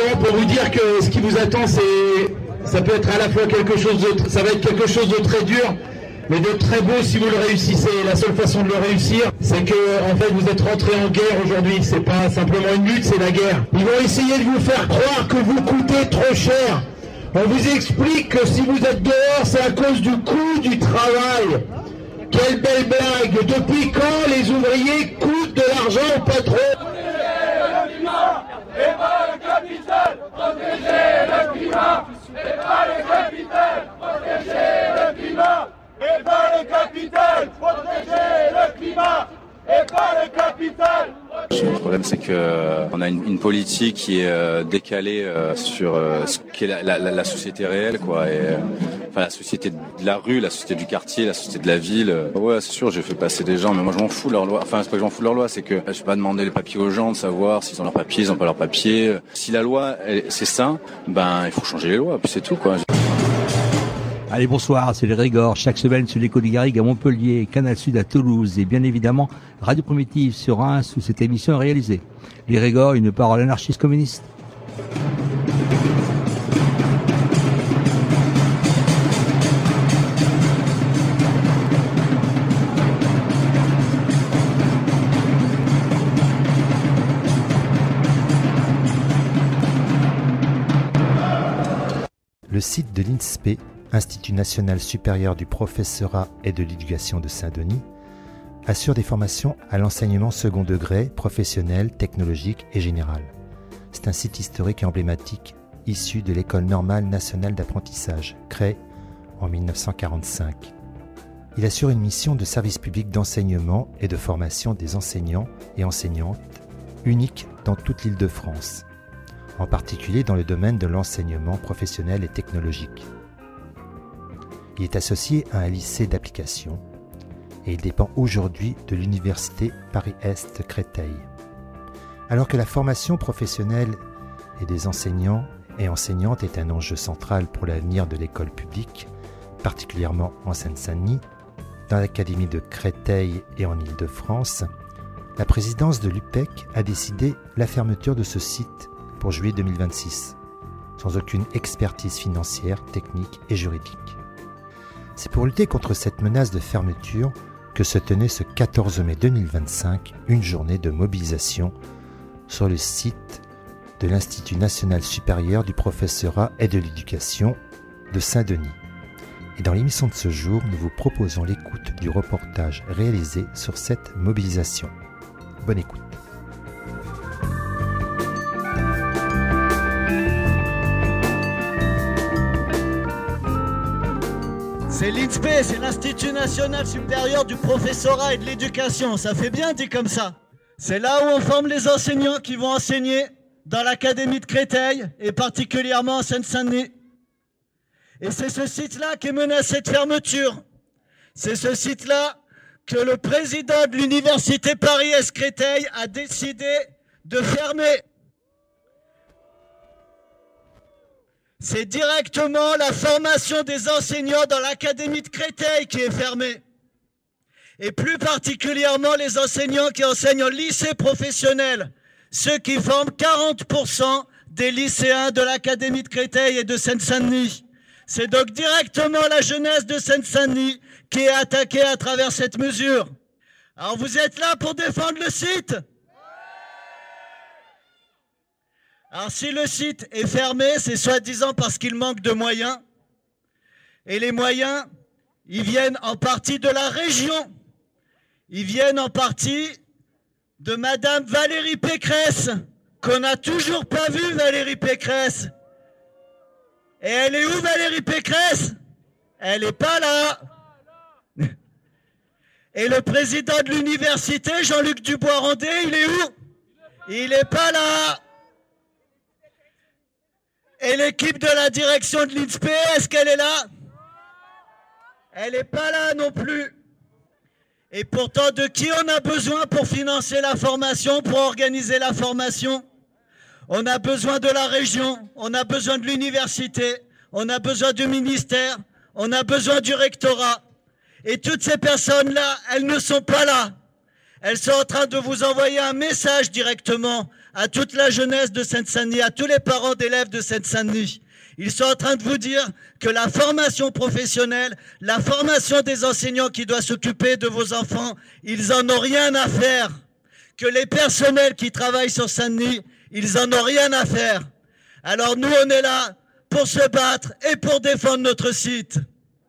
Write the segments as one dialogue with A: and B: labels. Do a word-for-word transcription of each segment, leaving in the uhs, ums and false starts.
A: simplement pour vous dire que ce qui vous attend, c'est, ça peut être à la fois quelque chose de, ça va être quelque chose de très dur, mais de très beau si vous le réussissez. La seule façon de le réussir, c'est que, en fait, vous êtes rentré en guerre aujourd'hui. C'est pas simplement une lutte, c'est la guerre. Ils vont essayer de vous faire croire que vous coûtez trop cher. On vous explique que si vous êtes dehors, c'est à cause du coût du travail. Quelle belle blague! Depuis quand les ouvriers coûtent de l'argent au patron?
B: Et pas le capital, protéger le climat. Et pas le capital, protéger le climat. Et pas le capital, protéger le climat. Et pas le capital.
C: Le problème, c'est que euh, on a une, une politique qui est euh, décalée euh, sur euh, ce qu'est la, la, la société réelle, quoi. Et euh, enfin, la société de la rue, la société du quartier, la société de la ville. Euh, ouais, c'est sûr, j'ai fait passer des gens, mais moi, je m'en fous de leur loi. Enfin, c'est pas que je m'en fous de leur loi, c'est que je vais pas demander les papiers aux gens de savoir s'ils ont leurs papiers, ils ont pas leurs papiers. Si la loi, elle, c'est ça, ben, il faut changer les lois, puis c'est tout, quoi.
D: Allez, bonsoir, c'est les Régors, chaque semaine sur l'écho du Garrigue à Montpellier, Canal Sud à Toulouse et bien évidemment Radio Primitive sur Reims où cette émission est réalisée. Les Régors, une parole anarchiste communiste.
E: Le site de l'I N S P E, Institut national supérieur du professorat et de l'éducation de Saint-Denis, assure des formations à l'enseignement second degré, professionnel, technologique et général. C'est un site historique et emblématique issu de l'École normale nationale d'apprentissage, créée en mille neuf cent quarante-cinq. Il assure une mission de service public d'enseignement et de formation des enseignants et enseignantes, unique dans toute l'Île-de-France, en particulier dans le domaine de l'enseignement professionnel et technologique. Il est associé à un lycée d'application et il dépend aujourd'hui de l'Université Paris-Est Créteil. Alors que la formation professionnelle et des enseignants et enseignantes est un enjeu central pour l'avenir de l'école publique, particulièrement en Seine-Saint-Denis, dans l'Académie de Créteil et en Île-de-France, la présidence de l'U P E C a décidé la fermeture de ce site pour juillet deux mille vingt-six, sans aucune expertise financière, technique et juridique. C'est pour lutter contre cette menace de fermeture que se tenait ce quatorze mai deux mille vingt-cinq une journée de mobilisation sur le site de l'Institut national supérieur du professorat et de l'éducation de Saint-Denis. Et dans l'émission de ce jour, nous vous proposons l'écoute du reportage réalisé sur cette mobilisation. Bonne écoute.
F: C'est l'I N S P E, c'est l'Institut national supérieur du professorat et de l'éducation. Ça fait bien dit comme ça. C'est là où on forme les enseignants qui vont enseigner dans l'Académie de Créteil et particulièrement en Seine-Saint-Denis. Et c'est ce site-là qui est menacé de fermeture. C'est ce site-là que le président de l'Université Paris-Est Créteil a décidé de fermer. C'est directement la formation des enseignants dans l'Académie de Créteil qui est fermée. Et plus particulièrement les enseignants qui enseignent au lycée professionnel, ceux qui forment quarante pour cent des lycéens de l'Académie de Créteil et de Seine-Saint-Denis. C'est donc directement la jeunesse de Seine-Saint-Denis qui est attaquée à travers cette mesure. Alors vous êtes là pour défendre le site ? Alors si le site est fermé, c'est soi-disant parce qu'il manque de moyens. Et les moyens, ils viennent en partie de la région. Ils viennent en partie de Madame Valérie Pécresse, qu'on n'a toujours pas vue, Valérie Pécresse. Et elle est où, Valérie Pécresse? Elle n'est pas là. Et le président de l'université, Jean-Luc Dubois-Randé, il est où? Il n'est pas là. Et l'équipe de la direction de l'I N S P E, est-ce qu'elle est là? Elle n'est pas là non plus. Et pourtant, de qui on a besoin pour financer la formation, pour organiser la formation? On a besoin de la région, on a besoin de l'université, on a besoin du ministère, on a besoin du rectorat. Et toutes ces personnes-là, elles ne sont pas là. elles sont en train de vous envoyer un message directement à toute la jeunesse de Seine-Saint-Denis, à tous les parents d'élèves de Seine-Saint-Denis. Ils sont en train de vous dire que la formation professionnelle, la formation des enseignants qui doivent s'occuper de vos enfants, ils en ont rien à faire. Que les personnels qui travaillent sur Saint-Denis, ils en ont rien à faire. Alors nous, on est là pour se battre et pour défendre notre site.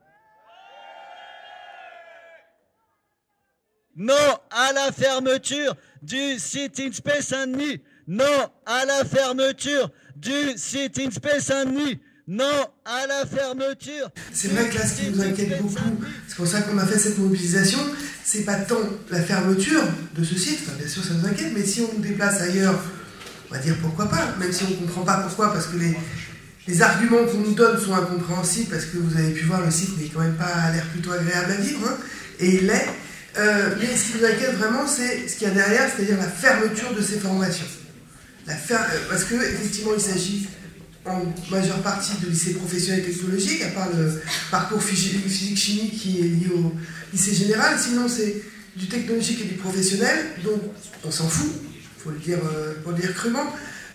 F: Non à la fermeture du site INSPE Saint-Denis. Non à la fermeture du site INSPE Saint-Denis. Non à la fermeture.
G: C'est vrai que là, ce qui nous inquiète beaucoup, c'est pour ça qu'on a fait cette mobilisation, c'est pas tant la fermeture de ce site, enfin, bien sûr ça nous inquiète, mais si on nous déplace ailleurs, on va dire pourquoi pas, même si on ne comprend pas pourquoi, parce que les, les arguments qu'on nous donne sont incompréhensibles, parce que vous avez pu voir, le site n'est quand même pas à l'air plutôt agréable à vivre, hein, et il l'est. Euh, mais ce qui nous inquiète vraiment, c'est ce qu'il y a derrière, c'est-à-dire la fermeture de ces formations. La fer... Parce qu'effectivement, il s'agit en majeure partie de lycées professionnels et technologiques, à part le parcours physique-chimie qui est lié au lycée général. Sinon, c'est du technologique et du professionnel, donc on s'en fout, il faut le dire, euh, pour le dire crûment.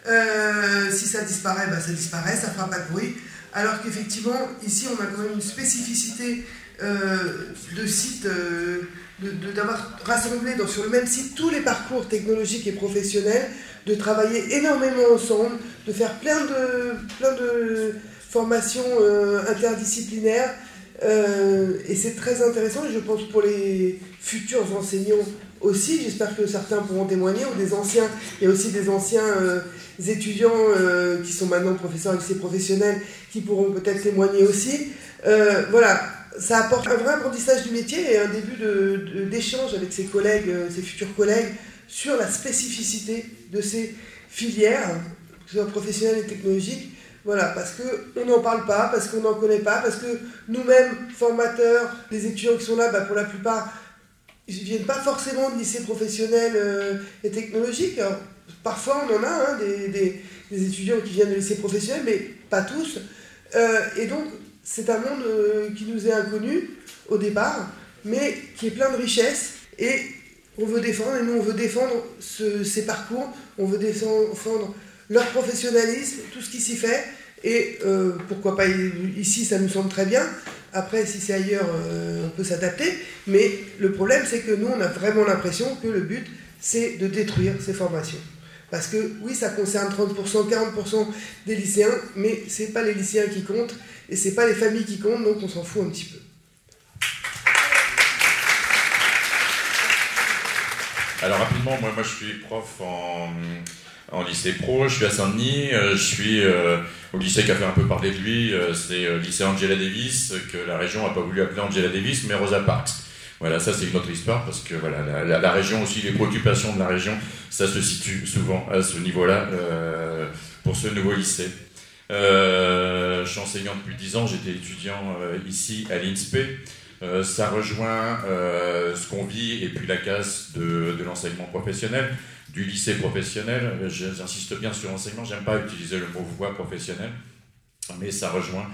G: Euh, si ça disparaît, bah, ça disparaît, ça ne fera pas de bruit. Alors qu'effectivement, ici, on a quand même une spécificité euh, de site... Euh, d'avoir rassemblé dans, sur le même site tous les parcours technologiques et professionnels, de travailler énormément ensemble, de faire plein de, plein de formations euh, interdisciplinaires. Euh, et c'est très intéressant, et je pense pour les futurs enseignants aussi, j'espère que certains pourront témoigner, ou des anciens, il y a aussi des anciens euh, étudiants euh, qui sont maintenant professeurs au lycée professionnel, qui pourront peut-être témoigner aussi. Euh, voilà. Ça apporte un vrai apprentissage du métier et un début de, de, d'échange avec ses collègues, ses futurs collègues, sur la spécificité de ces filières, que ce soit professionnelles et technologiques. Voilà, parce qu'on n'en parle pas, parce qu'on n'en connaît pas, parce que nous-mêmes, formateurs, les étudiants qui sont là, bah pour la plupart, ils ne viennent pas forcément de lycées professionnels euh, et technologiques. Alors, parfois, on en a hein, des, des, des étudiants qui viennent de lycées professionnels, mais pas tous. Euh, et donc, c'est un monde euh, qui nous est inconnu au départ, mais qui est plein de richesses et on veut défendre, et nous on veut défendre ce, ces parcours, on veut défendre leur professionnalisme, tout ce qui s'y fait, et euh, pourquoi pas ici, ça nous semble très bien. Après, si c'est ailleurs, euh, on peut s'adapter, mais le problème c'est que nous on a vraiment l'impression que le but c'est de détruire ces formations. Parce que oui, ça concerne trente pour cent, quarante pour cent des lycéens, mais c'est pas les lycéens qui comptent, et c'est pas les familles qui comptent, donc on s'en fout un petit peu.
H: Alors rapidement, moi, moi je suis prof en, en lycée pro, je suis à Saint-Denis, euh, je suis euh, au lycée qui a fait un peu parler de lui, euh, c'est le lycée Angela Davis, que la région n'a pas voulu appeler Angela Davis, mais Rosa Parks. Voilà, ça c'est une autre histoire, parce que voilà, la, la, la région aussi, les préoccupations de la région, ça se situe souvent à ce niveau-là, euh, pour ce nouveau lycée. Euh, je suis enseignant depuis dix ans, j'étais étudiant euh, ici à l'INSPE. Euh, ça rejoint euh, ce qu'on vit et puis la casse de, de l'enseignement professionnel, du lycée professionnel. J'insiste bien sur l'enseignement, j'aime pas utiliser le mot voie professionnelle, mais ça rejoint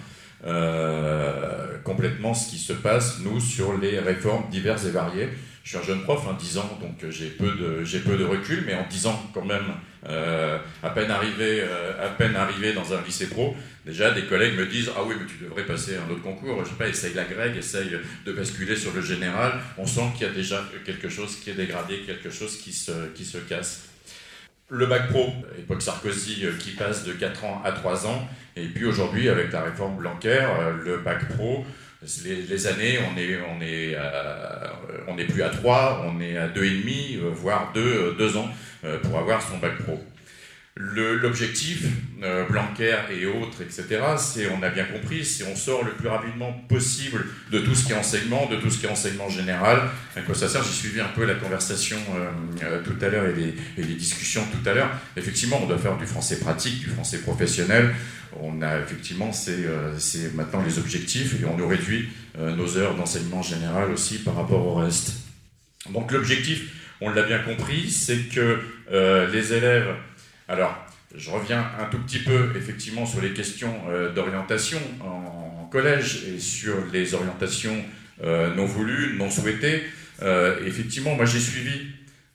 H: euh, complètement ce qui se passe, nous, sur les réformes diverses et variées. Je suis un jeune prof, hein, dix ans, donc j'ai peu de, j'ai peu de recul, mais en dix ans quand même, euh, à peine arrivé, euh, à peine arrivé dans un lycée pro, déjà des collègues me disent « Ah oui, mais tu devrais passer un autre concours, je sais pas, essaye la grecque, essaye de basculer sur le général. » On sent qu'il y a déjà quelque chose qui est dégradé, quelque chose qui se, qui se casse. Le bac pro, époque Sarkozy, qui passe de quatre ans à trois ans, et puis aujourd'hui, avec la réforme Blanquer, le bac pro, Les, les années, on est, on est, à, on n'est plus à trois, on est à deux et demi, voire deux, deux ans pour avoir son bac pro. Le, l'objectif, euh, Blanquer et autres, et cetera, c'est, on a bien compris, c'est on sort le plus rapidement possible de tout ce qui est enseignement, de tout ce qui est enseignement général. À quoi ça sert ? J'ai suivi un peu la conversation euh, euh, tout à l'heure et les, et les discussions tout à l'heure. Effectivement, on doit faire du français pratique, du français professionnel. On a effectivement, c'est, euh, c'est maintenant les objectifs et on nous réduit euh, nos heures d'enseignement général aussi par rapport au reste. Donc l'objectif, on l'a bien compris, c'est que euh, les élèves... Alors, je reviens un tout petit peu, effectivement, sur les questions euh, d'orientation en, en collège et sur les orientations euh, non voulues, non souhaitées. Euh, effectivement, moi, j'ai suivi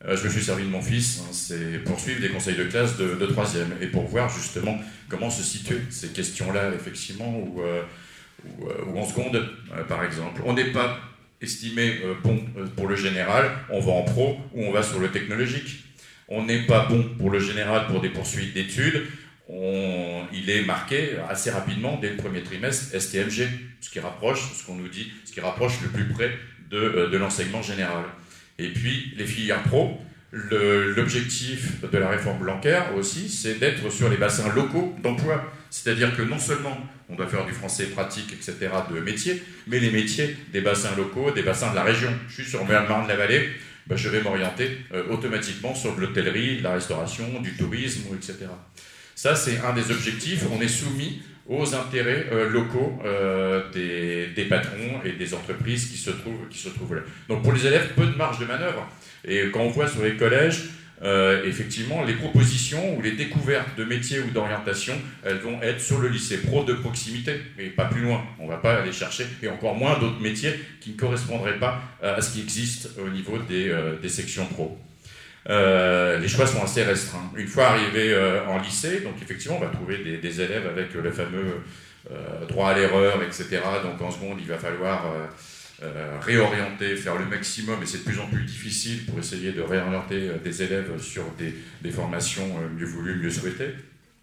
H: Euh, je me suis servi de mon fils, hein, c'est pour suivre des conseils de classe de, de troisième et pour voir justement comment se situer ces questions-là, effectivement, ou, euh, ou, euh, ou en seconde, euh, par exemple. On n'est pas estimé euh, bon euh, pour le général, on va en pro ou on va sur le technologique. On n'est pas bon pour le général pour des poursuites d'études. On, il est marqué assez rapidement dès le premier trimestre S T M G, ce qui rapproche, ce qu'on nous dit, ce qui rapproche le plus près de, de l'enseignement général. Et puis les filières pro, le, l'objectif de la réforme Blanquer aussi, c'est d'être sur les bassins locaux d'emploi. C'est-à-dire que non seulement on doit faire du français pratique, et cetera, de métiers, mais les métiers des bassins locaux, des bassins de la région. Je suis sur Marne-la-Vallée, ben je vais m'orienter euh, automatiquement sur de l'hôtellerie, de la restauration, du tourisme, et cetera. Ça, c'est un des objectifs. On est soumis aux intérêts euh, locaux euh, des, des patrons et des entreprises qui se trouvent, qui se trouvent là. Donc pour les élèves, peu de marge de manœuvre. Et quand on voit sur les collèges, euh, effectivement, les propositions ou les découvertes de métiers ou d'orientation, elles vont être sur le lycée pro de proximité, mais pas plus loin. On ne va pas aller chercher, et encore moins d'autres métiers qui ne correspondraient pas à ce qui existe au niveau des, euh, des sections pro. Euh, les choix sont assez restreints. Une fois arrivé euh, en lycée, donc effectivement, on va trouver des, des élèves avec le fameux euh, droit à l'erreur, et cetera. Donc en seconde, il va falloir euh, euh, réorienter, faire le maximum, et c'est de plus en plus difficile pour essayer de réorienter euh, des élèves sur des, des formations euh, mieux voulues, mieux souhaitées.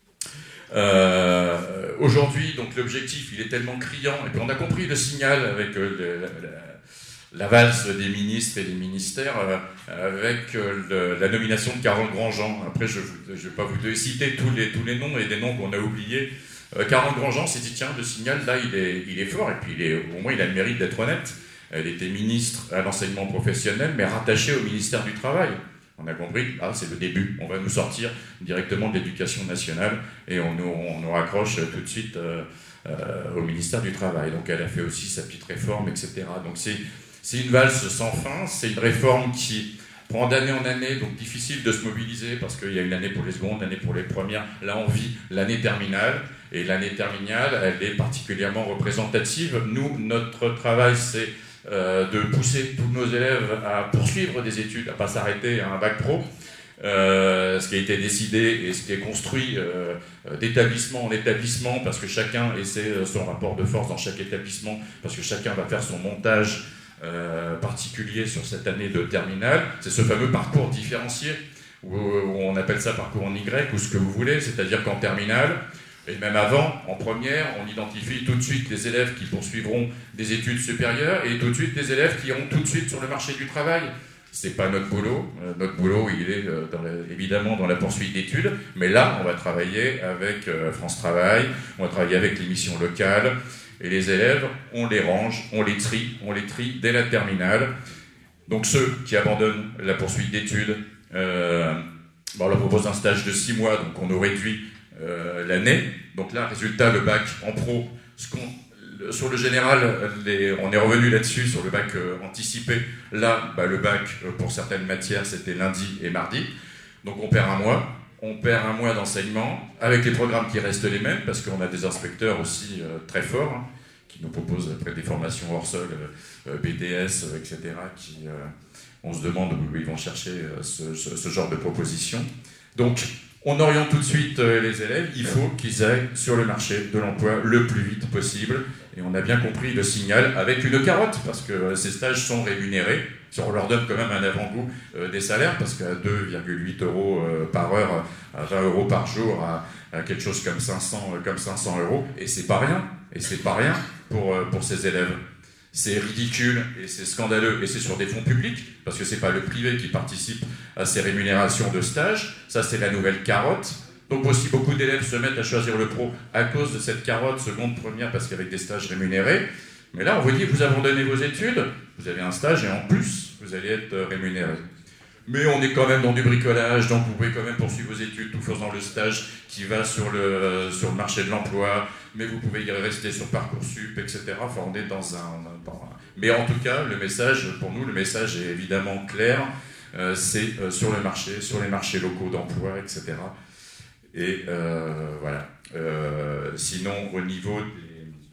H: Euh, aujourd'hui, donc l'objectif, il est tellement criant, et puis on a compris le signal avec euh, le, la, la, la valse des ministres et des ministères euh, avec euh, le, la nomination de Carole Grandjean. Après, je ne vais pas vous citer tous les, tous les noms et des noms qu'on a oubliés. Euh, Carole Grandjean s'est dit, tiens, le signal, là, il est, il est fort, et puis il est, au moins, il a le mérite d'être honnête. Elle était ministre à l'enseignement professionnel, mais rattachée au ministère du Travail. On a compris, ah, c'est le début, on va nous sortir directement de l'éducation nationale, et on nous, on nous raccroche tout de suite euh, euh, au ministère du Travail. Donc elle a fait aussi sa petite réforme, et cetera. Donc c'est... C'est une valse sans fin, c'est une réforme qui prend d'année en année, donc difficile de se mobiliser parce qu'il y a une année pour les secondes, une année pour les premières. Là, on vit l'année terminale, et l'année terminale, elle est particulièrement représentative. Nous, notre travail, c'est euh, de pousser tous nos élèves à poursuivre des études, à ne pas s'arrêter à un bac pro. Euh, ce qui a été décidé et ce qui est construit euh, d'établissement en établissement, parce que chacun essaie son rapport de force dans chaque établissement, parce que chacun va faire son montage Euh, particulier sur cette année de terminale, c'est ce fameux parcours différencié, où, où on appelle ça parcours en Y, ou ce que vous voulez, c'est-à-dire qu'en terminale, et même avant, en première, on identifie tout de suite les élèves qui poursuivront des études supérieures, et tout de suite les élèves qui iront tout de suite sur le marché du travail. C'est pas notre boulot, euh, notre boulot il est euh, dans la, évidemment dans la poursuite d'études, mais là on va travailler avec euh, France Travail, on va travailler avec les missions locales. Et les élèves, on les range, on les trie, on les trie dès la terminale. Donc ceux qui abandonnent la poursuite d'études, euh, bon, on leur propose un stage de six mois, donc on nous réduit euh, l'année. Donc là, résultat, le bac en pro, ce qu'on, le, sur le général, les, on est revenu là-dessus, sur le bac euh, anticipé. Là, bah, le bac, euh, pour certaines matières, c'était lundi et mardi. Donc on perd un mois. On perd un mois d'enseignement, avec les programmes qui restent les mêmes, parce qu'on a des inspecteurs aussi euh, très forts, hein, qui nous proposent après des formations hors sol, euh, B D S, euh, et cetera, qui, euh, on se demande où ils vont chercher euh, ce, ce, ce genre de propositions. Donc, on oriente tout de suite euh, les élèves, il faut qu'ils aillent sur le marché de l'emploi le plus vite possible, et on a bien compris le signal avec une carotte, parce que euh, ces stages sont rémunérés. On leur donne quand même un avant-goût euh, des salaires, parce qu'à deux virgule huit euros euh, par heure, à vingt euros par jour, à, à quelque chose comme cinq cents, euh, comme cinq cents euros, et c'est pas rien, et c'est pas rien pour, euh, pour ces élèves. C'est ridicule, et c'est scandaleux, et c'est sur des fonds publics, parce que c'est pas le privé qui participe à ces rémunérations de stage, ça c'est la nouvelle carotte. Donc aussi beaucoup d'élèves se mettent à choisir le pro à cause de cette carotte seconde, première, parce qu'avec des stages rémunérés. Mais là, on vous dit, vous abandonnez vos études, vous avez un stage et en plus, vous allez être rémunéré. Mais on est quand même dans du bricolage, donc vous pouvez quand même poursuivre vos études tout en faisant le stage qui va sur le, sur le marché de l'emploi, mais vous pouvez y rester sur Parcoursup, et cetera. Enfin, on est dans un, dans un... Mais en tout cas, le message, pour nous, le message est évidemment clair, euh, c'est euh, sur le marché, sur les marchés locaux d'emploi, et cetera. Et euh, voilà. Euh, sinon, au niveau des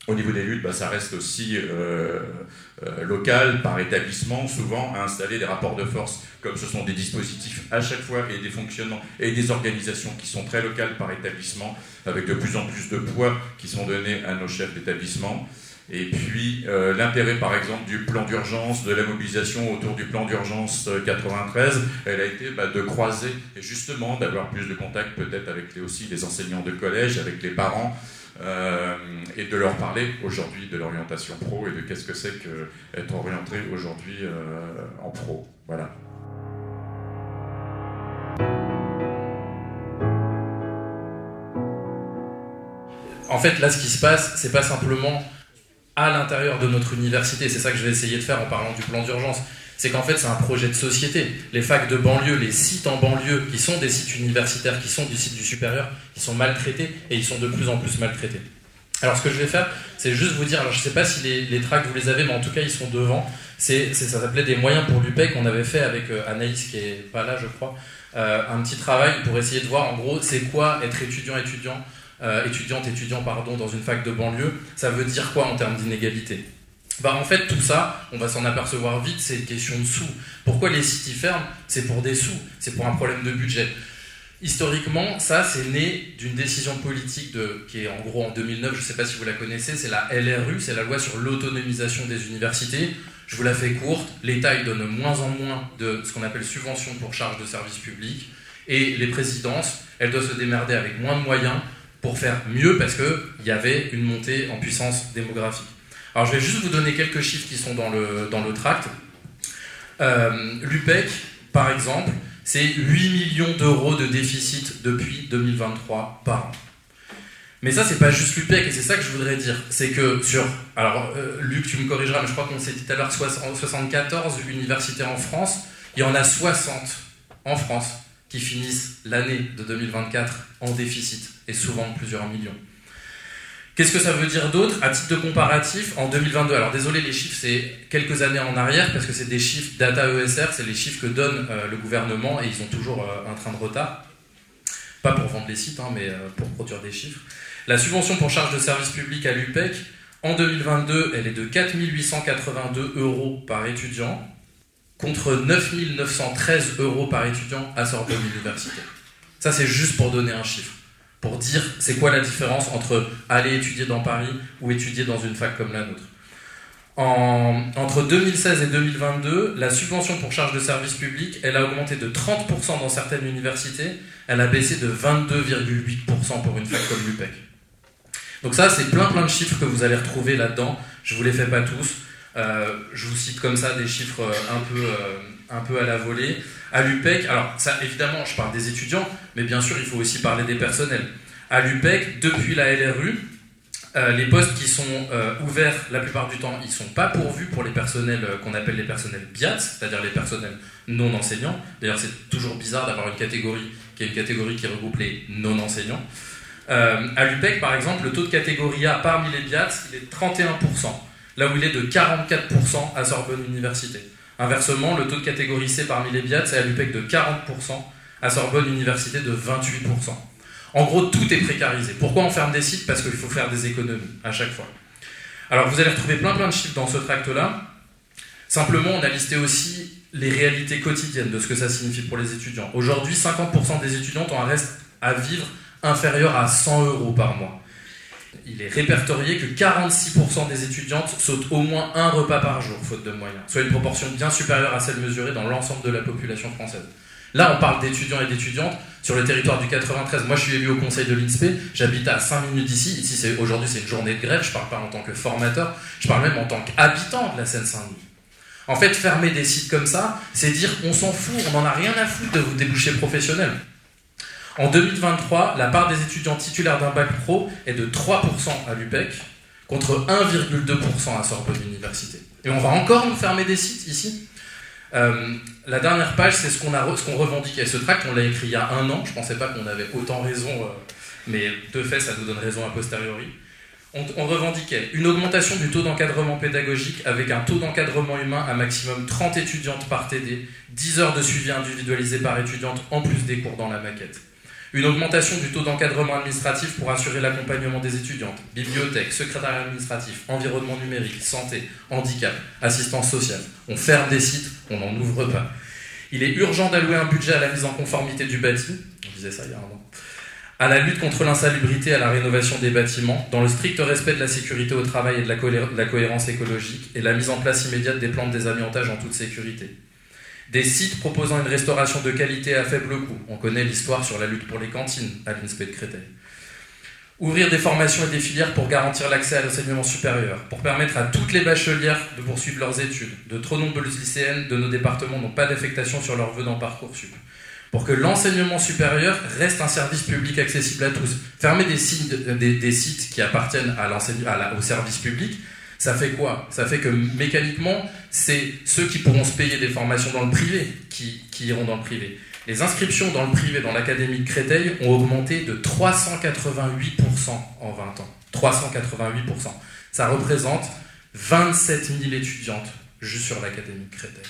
H: Au niveau des luttes, bah, ça reste aussi euh, euh, local, par établissement, souvent, à installer des rapports de force, comme ce sont des dispositifs à chaque fois, et des fonctionnements, et des organisations qui sont très locales par établissement, avec de plus en plus de poids qui sont donnés à nos chefs d'établissement. Et puis, euh, l'intérêt, par exemple, du plan d'urgence, de la mobilisation autour du plan d'urgence quatre-vingt-treize, elle a été bah, de croiser, et justement, d'avoir plus de contacts peut-être avec les, aussi les enseignants de collège, avec les parents, Euh, et de leur parler aujourd'hui de l'orientation pro et de qu'est-ce que c'est qu'être orienté aujourd'hui euh, en pro. Voilà.
I: En fait, là, ce qui se passe, c'est pas simplement à l'intérieur de notre université, c'est ça que je vais essayer de faire en parlant du plan d'urgence, c'est qu'en fait, c'est un projet de société. Les facs de banlieue, les sites en banlieue, qui sont des sites universitaires, qui sont des sites du supérieur, ils sont maltraités, et ils sont de plus en plus maltraités. Alors, ce que je vais faire, c'est juste vous dire, alors je ne sais pas si les, les tracts, vous les avez, mais en tout cas, ils sont devant. C'est, c'est, ça s'appelait des moyens pour l'U P E C, qu'on avait fait avec euh, Anaïs, qui n'est pas là, je crois, euh, un petit travail pour essayer de voir, en gros, c'est quoi être étudiant, étudiant, euh, étudiante, étudiant, pardon, dans une fac de banlieue. Ça veut dire quoi en termes d'inégalité ? Bah en fait tout ça, on va s'en apercevoir vite, c'est une question de sous. Pourquoi les sites y ferment ? C'est pour des sous, c'est pour un problème de budget. Historiquement, ça c'est né d'une décision politique de, qui est en gros en deux mille neuf, je ne sais pas si vous la connaissez, c'est la L R U, c'est la loi sur l'autonomisation des universités. Je vous la fais courte, l'État il donne de moins en moins de ce qu'on appelle subventions pour charges de service public, et les présidences, elles doivent se démerder avec moins de moyens pour faire mieux parce qu'il y avait une montée en puissance démographique. Alors je vais juste vous donner quelques chiffres qui sont dans le, dans le tract. Euh, L'U P E C, par exemple, c'est huit millions d'euros de déficit depuis deux mille vingt-trois par an. Mais ça, c'est pas juste l'U P E C, et c'est ça que je voudrais dire. C'est que sur... Alors, euh, Luc, tu me corrigeras, mais je crois qu'on s'est dit tout à l'heure soixante-quatorze universités en France. Il y en a soixante en France qui finissent l'année de deux mille vingt-quatre en déficit, et souvent plusieurs millions. Qu'est-ce que ça veut dire d'autre ? À titre de comparatif, en deux mille vingt-deux, alors désolé, les chiffres, c'est quelques années en arrière, parce que c'est des chiffres data E S R, c'est les chiffres que donne euh, le gouvernement, et ils ont toujours euh, un train de retard. Pas pour vendre les sites, hein, mais euh, pour produire des chiffres. La subvention pour charge de service public à l'U P E C, en deux mille vingt-deux, elle est de quatre mille huit cent quatre-vingt-deux euros par étudiant, contre neuf mille neuf cent treize euros par étudiant à Sorbonne Université. Ça, c'est juste pour donner un chiffre. Pour dire c'est quoi la différence entre aller étudier dans Paris ou étudier dans une fac comme la nôtre. En, entre deux mille seize et deux mille vingt-deux, la subvention pour charge de service public, elle a augmenté de trente pour cent dans certaines universités, elle a baissé de vingt-deux virgule huit pour cent pour une fac comme l'U P E C. Donc ça, c'est plein plein de chiffres que vous allez retrouver là-dedans, je ne vous les fais pas tous, euh, je vous cite comme ça des chiffres un peu, euh, un peu à la volée. À l'U P E C, alors ça évidemment je parle des étudiants, mais bien sûr il faut aussi parler des personnels. À l'U P E C, depuis la L R U, euh, les postes qui sont euh, ouverts la plupart du temps, ils ne sont pas pourvus pour les personnels euh, qu'on appelle les personnels B I A T, c'est-à-dire les personnels non enseignants. D'ailleurs c'est toujours bizarre d'avoir une catégorie qui est une catégorie qui regroupe les non enseignants. Euh, à l'U P E C par exemple, le taux de catégorie A parmi les B I A T, il est de trente et un pour cent, là où il est de quarante-quatre pour cent à Sorbonne Université. Inversement, le taux de catégorie C parmi les B I A T, c'est à l'U P E C de quarante pour cent, à Sorbonne Université de vingt-huit pour cent. En gros, tout est précarisé. Pourquoi on ferme des sites ? Parce qu'il faut faire des économies à chaque fois. Alors, vous allez retrouver plein plein de chiffres dans ce tract-là. Simplement, on a listé aussi les réalités quotidiennes de ce que ça signifie pour les étudiants. Aujourd'hui, cinquante pour cent des étudiantes ont un reste à vivre inférieur à cent euros par mois. Il est répertorié que quarante-six pour cent des étudiantes sautent au moins un repas par jour, faute de moyens, soit une proportion bien supérieure à celle mesurée dans l'ensemble de la population française. Là, on parle d'étudiants et d'étudiantes sur le territoire du quatre-vingt-treize. Moi, je suis élu au conseil de l'I N S P E, j'habite à cinq minutes d'ici. Ici, c'est, aujourd'hui, c'est une journée de grève, je ne parle pas en tant que formateur, je parle même en tant qu'habitant de la Seine-Saint-Denis. En fait, fermer des sites comme ça, c'est dire on s'en fout, on n'en a rien à foutre de vos débouchés professionnels. En deux mille vingt-trois, la part des étudiants titulaires d'un bac pro est de trois pour cent à l'U P E C, contre un virgule deux pour cent à Sorbonne Université. Et on va encore nous fermer des sites ici. Euh, la dernière page, c'est ce qu'on, a, ce qu'on revendiquait. Ce tract, on l'a écrit il y a un an. Je ne pensais pas qu'on avait autant raison, euh, mais de fait, ça nous donne raison a posteriori. On, on revendiquait une augmentation du taux d'encadrement pédagogique avec un taux d'encadrement humain à maximum trente étudiantes par T D, dix heures de suivi individualisé par étudiante en plus des cours dans la maquette. Une augmentation du taux d'encadrement administratif pour assurer l'accompagnement des étudiantes, bibliothèque, secrétariat administratif, environnement numérique, santé, handicap, assistance sociale. On ferme des sites, on n'en ouvre pas. Il est urgent d'allouer un budget à la mise en conformité du bâti, on disait ça il y a un an, à la lutte contre l'insalubrité et à la rénovation des bâtiments, dans le strict respect de la sécurité au travail et de la, cohé- de la cohérence écologique, et la mise en place immédiate des plans de désamiantage en toute sécurité. Des sites proposant une restauration de qualité à faible coût. On connaît l'histoire sur la lutte pour les cantines à l'I N S P de Créteil. Ouvrir des formations et des filières pour garantir l'accès à l'enseignement supérieur, pour permettre à toutes les bachelières de poursuivre leurs études. De trop nombreuses lycéennes de nos départements n'ont pas d'affectation sur leur vœu dans Parcoursup. Pour que l'enseignement supérieur reste un service public accessible à tous. Fermer des sites, des, des sites qui appartiennent à à la, au service public, ça fait quoi? Ça fait que mécaniquement, c'est ceux qui pourront se payer des formations dans le privé qui, qui iront dans le privé. Les inscriptions dans le privé, dans l'Académie de Créteil, ont augmenté de trois cent quatre-vingt-huit pour cent en vingt ans. trois cent quatre-vingt-huit pour cent. Ça représente vingt-sept mille étudiantes juste sur l'Académie de Créteil.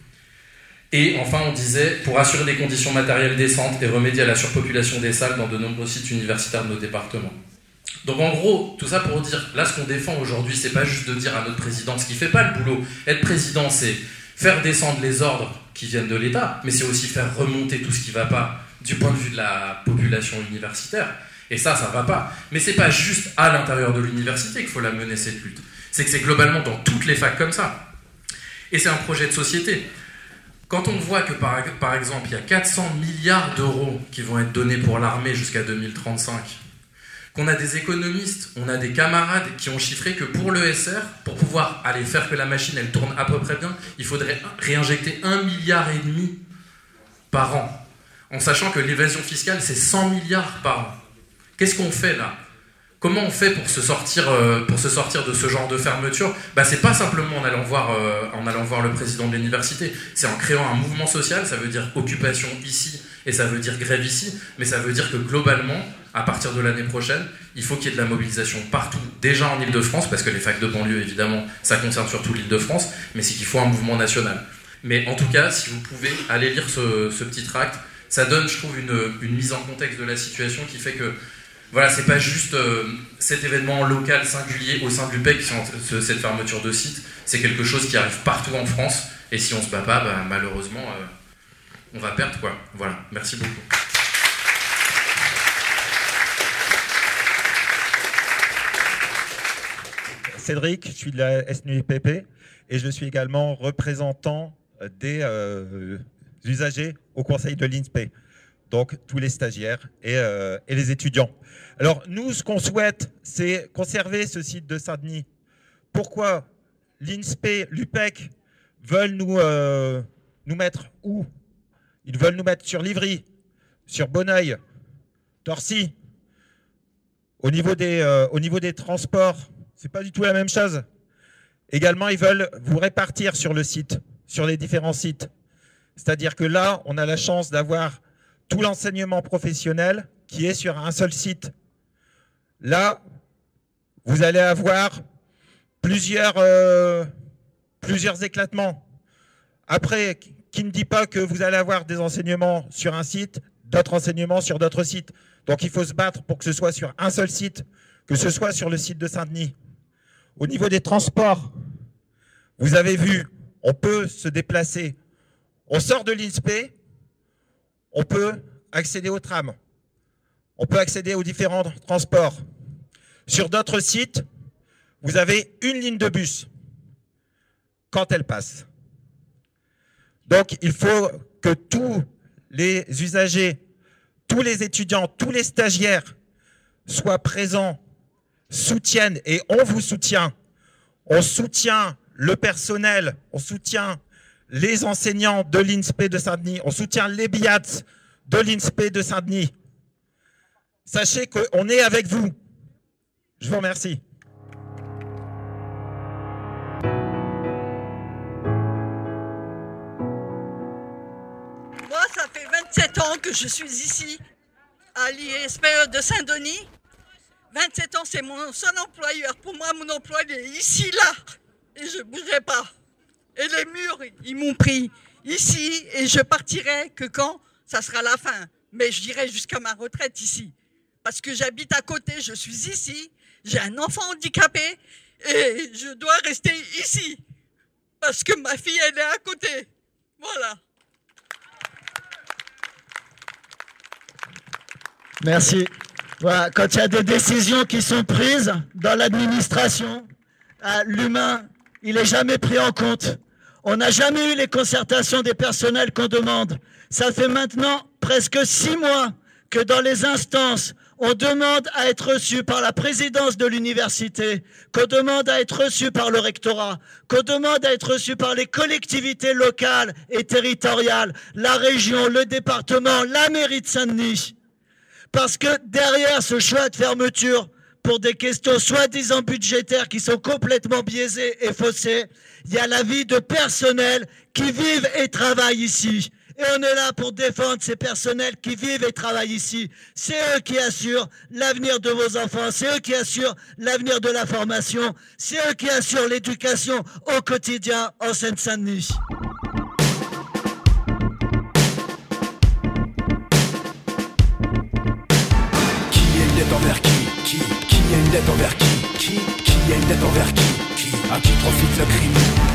I: Et enfin, on disait, pour assurer des conditions matérielles décentes et remédier à la surpopulation des salles dans de nombreux sites universitaires de nos départements. Donc en gros, tout ça pour dire, là ce qu'on défend aujourd'hui, c'est pas juste de dire à notre président ce qui fait pas le boulot. Être président, c'est faire descendre les ordres qui viennent de l'État, mais c'est aussi faire remonter tout ce qui va pas du point de vue de la population universitaire. Et ça, ça va pas. Mais c'est pas juste à l'intérieur de l'université qu'il faut la mener cette lutte. C'est que c'est globalement dans toutes les facs comme ça. Et c'est un projet de société. Quand on voit que par, par exemple, il y a quatre cents milliards d'euros qui vont être donnés pour l'armée jusqu'à deux mille trente-cinq, qu'on a des économistes, on a des camarades qui ont chiffré que pour l'E S R, pour pouvoir aller faire que la machine elle tourne à peu près bien, il faudrait réinjecter un milliard et demi par an, en sachant que l'évasion fiscale c'est cent milliards par an. Qu'est-ce qu'on fait là? Comment on fait pour se sortir, euh, pour se sortir de ce genre de fermeture? Bah, c'est pas simplement en allant, voir, euh, en allant voir le président de l'université, c'est en créant un mouvement social, ça veut dire occupation ici et ça veut dire grève ici, mais ça veut dire que globalement, à partir de l'année prochaine, il faut qu'il y ait de la mobilisation partout, déjà en Ile-de-France, parce que les facs de banlieue, évidemment, ça concerne surtout l'Ile-de-France, mais c'est qu'il faut un mouvement national. Mais en tout cas, si vous pouvez aller lire ce, ce petit tract, ça donne, je trouve, une, une mise en contexte de la situation qui fait que voilà, c'est pas juste euh, cet événement local singulier au sein de l'U P E C, cette fermeture de site, c'est quelque chose qui arrive partout en France, et si on se bat pas, bah, malheureusement, euh, on va perdre, quoi. Voilà, merci beaucoup.
J: Cédric, je suis de la S N U I P P, et je suis également représentant des euh, usagers au conseil de l'I N S P E. Donc tous les stagiaires et, euh, et les étudiants. Alors nous, ce qu'on souhaite, c'est conserver ce site de Saint-Denis. Pourquoi l'I N S P, l'U P E C veulent nous, euh, nous mettre où? Ils veulent nous mettre sur Livry, sur Bonneuil, Torcy. Au niveau des, euh, au niveau des transports, c'est pas du tout la même chose. Également, ils veulent vous répartir sur le site, sur les différents sites. C'est-à-dire que là, on a la chance d'avoir tout l'enseignement professionnel qui est sur un seul site. Là, vous allez avoir plusieurs, euh, plusieurs éclatements. Après, qui ne dit pas que vous allez avoir des enseignements sur un site, d'autres enseignements sur d'autres sites. Donc il faut se battre pour que ce soit sur un seul site, que ce soit sur le site de Saint-Denis. Au niveau des transports, vous avez vu, on peut se déplacer. On sort de l'I N S P, on peut accéder au tram, on peut accéder aux différents transports. Sur d'autres sites, vous avez une ligne de bus quand elle passe. Donc, il faut que tous les usagers, tous les étudiants, tous les stagiaires soient présents, soutiennent, et on vous soutient. On soutient le personnel, on soutient les enseignants de l'I N S P de Saint-Denis, on soutient les B I A T de l'I N S P de Saint-Denis. Sachez qu'on est avec vous. Je vous remercie.
K: Moi, ça fait vingt-sept ans que je suis ici, à l'I S P E de Saint-Denis. vingt-sept ans, c'est mon seul employeur. Pour moi, mon emploi, il est ici, là. Et je ne bougerai pas. Et les murs, ils m'ont pris ici et je partirai que quand ça sera la fin. mais je dirais jusqu'à ma retraite ici. Parce que j'habite à côté, je suis ici, j'ai un enfant handicapé et je dois rester ici. Parce que ma fille, elle est à côté. Voilà.
F: Merci. Voilà, quand il y a des décisions qui sont prises dans l'administration, euh, l'humain, il n'est jamais pris en compte. On n'a jamais eu les concertations des personnels qu'on demande. Ça fait maintenant presque six mois que dans les instances, on demande à être reçu par la présidence de l'université, qu'on demande à être reçu par le rectorat, qu'on demande à être reçu par les collectivités locales et territoriales, la région, le département, la mairie de Saint-Denis. Parce que derrière ce choix de fermeture, pour des questions soi-disant budgétaires qui sont complètement biaisées et faussées, il y a la vie de personnels qui vivent et travaillent ici. Et on est là pour défendre ces personnels qui vivent et travaillent ici. C'est eux qui assurent l'avenir de vos enfants, c'est eux qui assurent l'avenir de la formation, c'est eux qui assurent l'éducation au quotidien en Seine-Saint-Denis.
L: Qui a une dette envers qui? Qui? Qui a une dette envers qui? Qui? Qui a une dette envers qui? Qui? À qui profite le crime?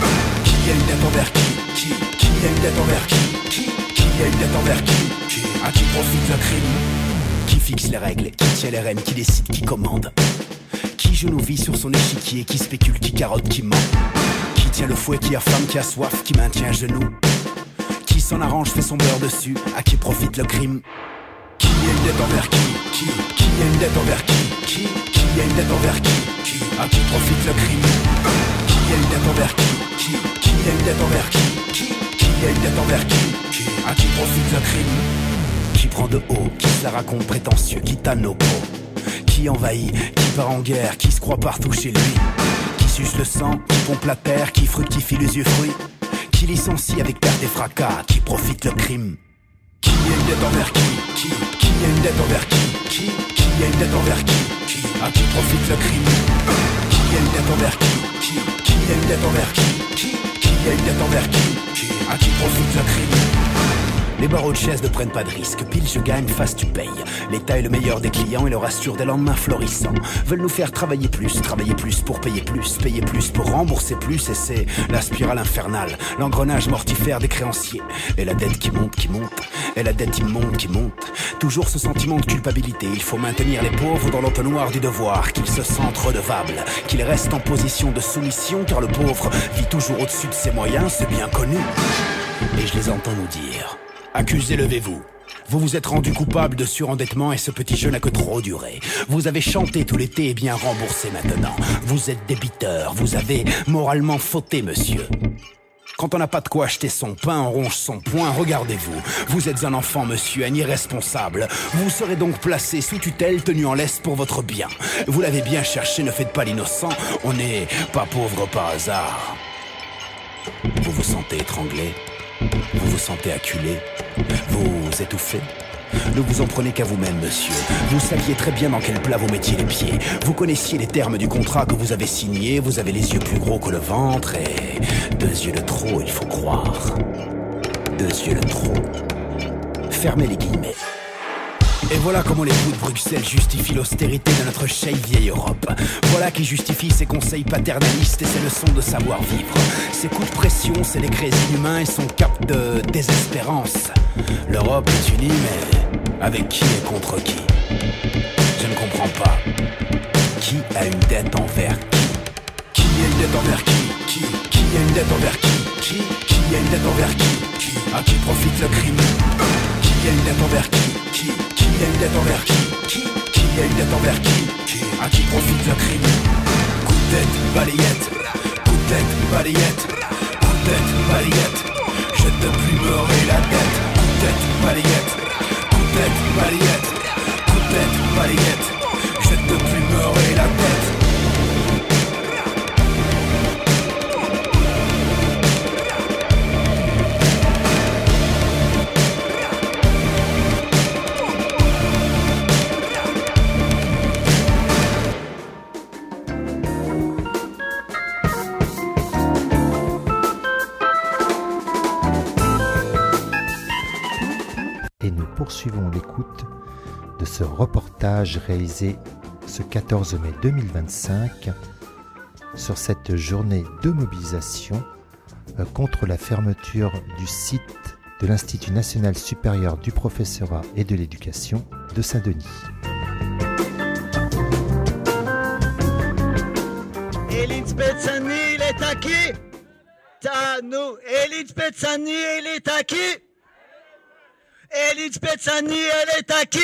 L: Qui a une dette envers qui? Qui? Qui a une dette envers qui? Qui? Qui a une dette envers qui? Qui? À qui profite le crime? Qui fixe les règles? Qui tient les rênes? Qui décide? Qui commande? Qui joue nos vies sur son échiquier? Qui spécule? Qui carotte? Qui ment? Qui tient le fouet? Qui affame? Qui a soif? Qui maintient à genoux? Qui s'en arrange? Fait son beurre dessus? À qui profite le crime? Qui a une dette envers qui? Qui? Qui a une dette envers qui? Qui? Qui a une dette envers qui? Qui? À qui profite le crime? Qui a une dette envers qui? Qui? Qui a une dette envers qui? Qui? Qui a une dette envers qui? Qui? À qui profite le crime? Qui prend de haut? Qui se la raconte prétentieux? Qui tanne nos peaux? Qui envahit? Qui part en guerre? Qui se croit partout chez lui? Qui suce le sang? Qui pompe la terre? Qui fructifie les yeux fruits? Qui licencie avec perte et fracas? Qui profite le crime? Qui a une dette envers qui? Qui? Qui a une dette envers qui? Qui? Qui a une dette envers qui? Qui? À qui profite le crime? Qui a une dette envers qui? Qui? Qui a une dette envers qui? Qui? Qui a une dette envers qui? Qui? À qui profite le crime? Les barreaux de chaise ne prennent pas de risque. Pile je gagne, face tu payes. L'État est le meilleur des clients et leur assure des lendemains florissants. Veulent nous faire travailler plus, travailler plus pour payer plus, payer plus pour rembourser plus. Et c'est la spirale infernale, l'engrenage mortifère des créanciers. Et la dette qui monte, qui monte, et la dette immonde qui monte. Toujours ce sentiment de culpabilité. Il faut maintenir les pauvres dans l'entonnoir du devoir, qu'ils se sentent redevables, qu'ils restent en position de soumission, car le pauvre vit toujours au-dessus de ses moyens, c'est bien connu. Et je les entends nous dire: accusez, levez-vous. Vous vous êtes rendu coupable de surendettement et ce petit jeu n'a que trop duré. Vous avez chanté tout l'été et bien remboursé maintenant. Vous êtes débiteur, vous avez moralement fauté, monsieur. Quand on n'a pas de quoi acheter son pain, on ronge son poing, regardez-vous. Vous êtes un enfant, monsieur, un irresponsable. Vous serez donc placé sous tutelle, tenu en laisse pour votre bien. Vous l'avez bien cherché, ne faites pas l'innocent. On n'est pas pauvre par hasard. Vous vous sentez étranglé? Vous vous sentez acculé? Vous étouffez? Ne vous en prenez qu'à vous-même, monsieur. Vous saviez très bien dans quel plat vous mettiez les pieds. Vous connaissiez les termes du contrat que vous avez signé. Vous avez les yeux plus gros que le ventre et deux yeux de trop, il faut croire. Deux yeux de trop. Fermez les guillemets. Et voilà comment les bouts de Bruxelles justifient l'austérité de notre chère vieille Europe. Voilà qui justifie ses conseils paternalistes et ses leçons de savoir-vivre. Ses coups de pression, ses décrets inhumains et son cap de désespérance. L'Europe est unie, mais avec qui et contre qui? Je ne comprends pas. Qui a une dette envers qui? Qui a une dette envers qui? Qui? Qui a une dette envers qui? Qui? Qui a une dette envers qui? Qui? À qui profite le crime? Qui a une dette envers qui? Qui? Qui a une dette envers qui? Qui? Qui a une dette envers qui? Qui? À qui profite le crime? Coup de tête, balayette. Coup de tête, balayette. Coup de tête, balayette. Je ne peux plus me rayer la tête. Coup de tête, balayette. Coup de tête, balayette. Coup de tête, balayette. Je ne peux plus me rayer la tête.
E: poursuivons l'écoute de ce reportage réalisé ce quatorze mai deux mille vingt-cinq sur cette journée de mobilisation contre la fermeture du site de l'Institut national supérieur du professorat et de l'éducation de Saint-Denis.
F: Et l'I N S P E de Saint-Denis, il est à qui? À nous. Et l'I N S P E de Saint-Denis, il est à qui? Et l'I N S P E de Saint-Denis, elle est à qui?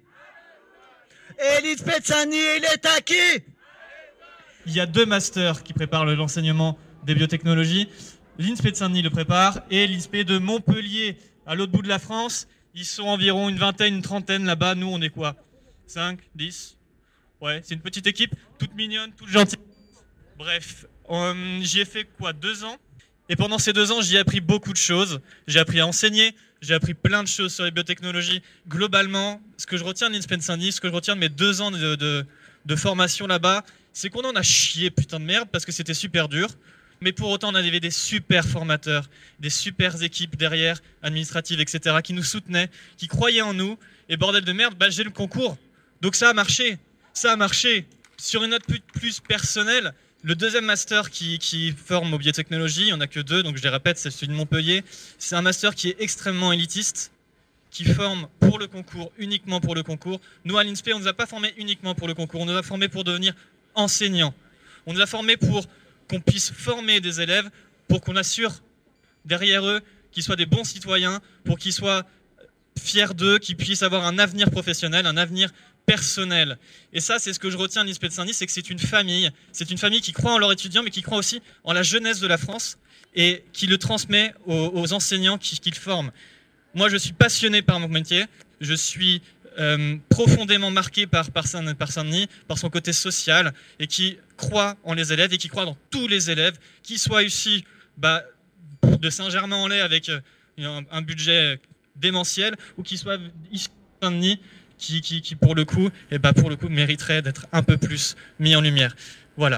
F: Et l'I N S P E de Saint-Denis, il est à qui?
M: Il y a deux masters qui préparent l'enseignement des biotechnologies. L'I N S P E de Saint-Denis le prépare et l'I N S P E de Montpellier, à l'autre bout de la France. Ils sont environ une vingtaine, une trentaine là-bas. Nous, on est quoi? cinq, dix? Ouais, c'est une petite équipe, toute mignonne, toute gentille. Bref, euh, j'y ai fait quoi, deux ans? Et pendant ces deux ans, j'y ai appris beaucoup de choses. J'ai appris à enseigner, j'ai appris plein de choses sur les biotechnologies. Globalement, ce que je retiens de l'I N S P E de Saint-Denis, ce que je retiens de mes deux ans de, de, de formation là-bas, c'est qu'on en a chié putain de merde parce que c'était super dur. Mais pour autant, on avait des super formateurs, des super équipes derrière, administratives, et cetera, qui nous soutenaient, qui croyaient en nous. Et bordel de merde, bah, j'ai le concours. Donc ça a marché. Ça a marché. Sur une note plus, plus personnelle, le deuxième master qui, qui forme aux biotechnologies, il n'y en a que deux, donc je les répète, c'est celui de Montpellier. C'est un master qui est extrêmement élitiste, qui forme pour le concours, uniquement pour le concours. Nous, à l'I N S P E, on ne nous a pas formés uniquement pour le concours, on nous a formés pour devenir enseignants. On nous a formés pour qu'on puisse former des élèves, pour qu'on assure derrière eux qu'ils soient des bons citoyens, pour qu'ils soient fiers d'eux, qu'ils puissent avoir un avenir professionnel, un avenir personnel. Et ça, c'est ce que je retiens de l'I N S P E de Saint-Denis, c'est que c'est une famille. C'est une famille qui croit en leurs étudiants, mais qui croit aussi en la jeunesse de la France et qui le transmet aux, aux enseignants qui, qui le forment. Moi, je suis passionné par mon métier. Je suis euh, profondément marqué par, par, Saint, par Saint-Denis, par son côté social, et qui croit en les élèves et qui croit dans tous les élèves, qu'ils soient ici bah, de Saint-Germain-en-Laye avec un, un budget démentiel, ou qu'ils soient ici de Saint-Denis, Qui, qui, qui pour le coup, eh ben pour le coup mériterait d'être un peu plus mis en lumière. Voilà.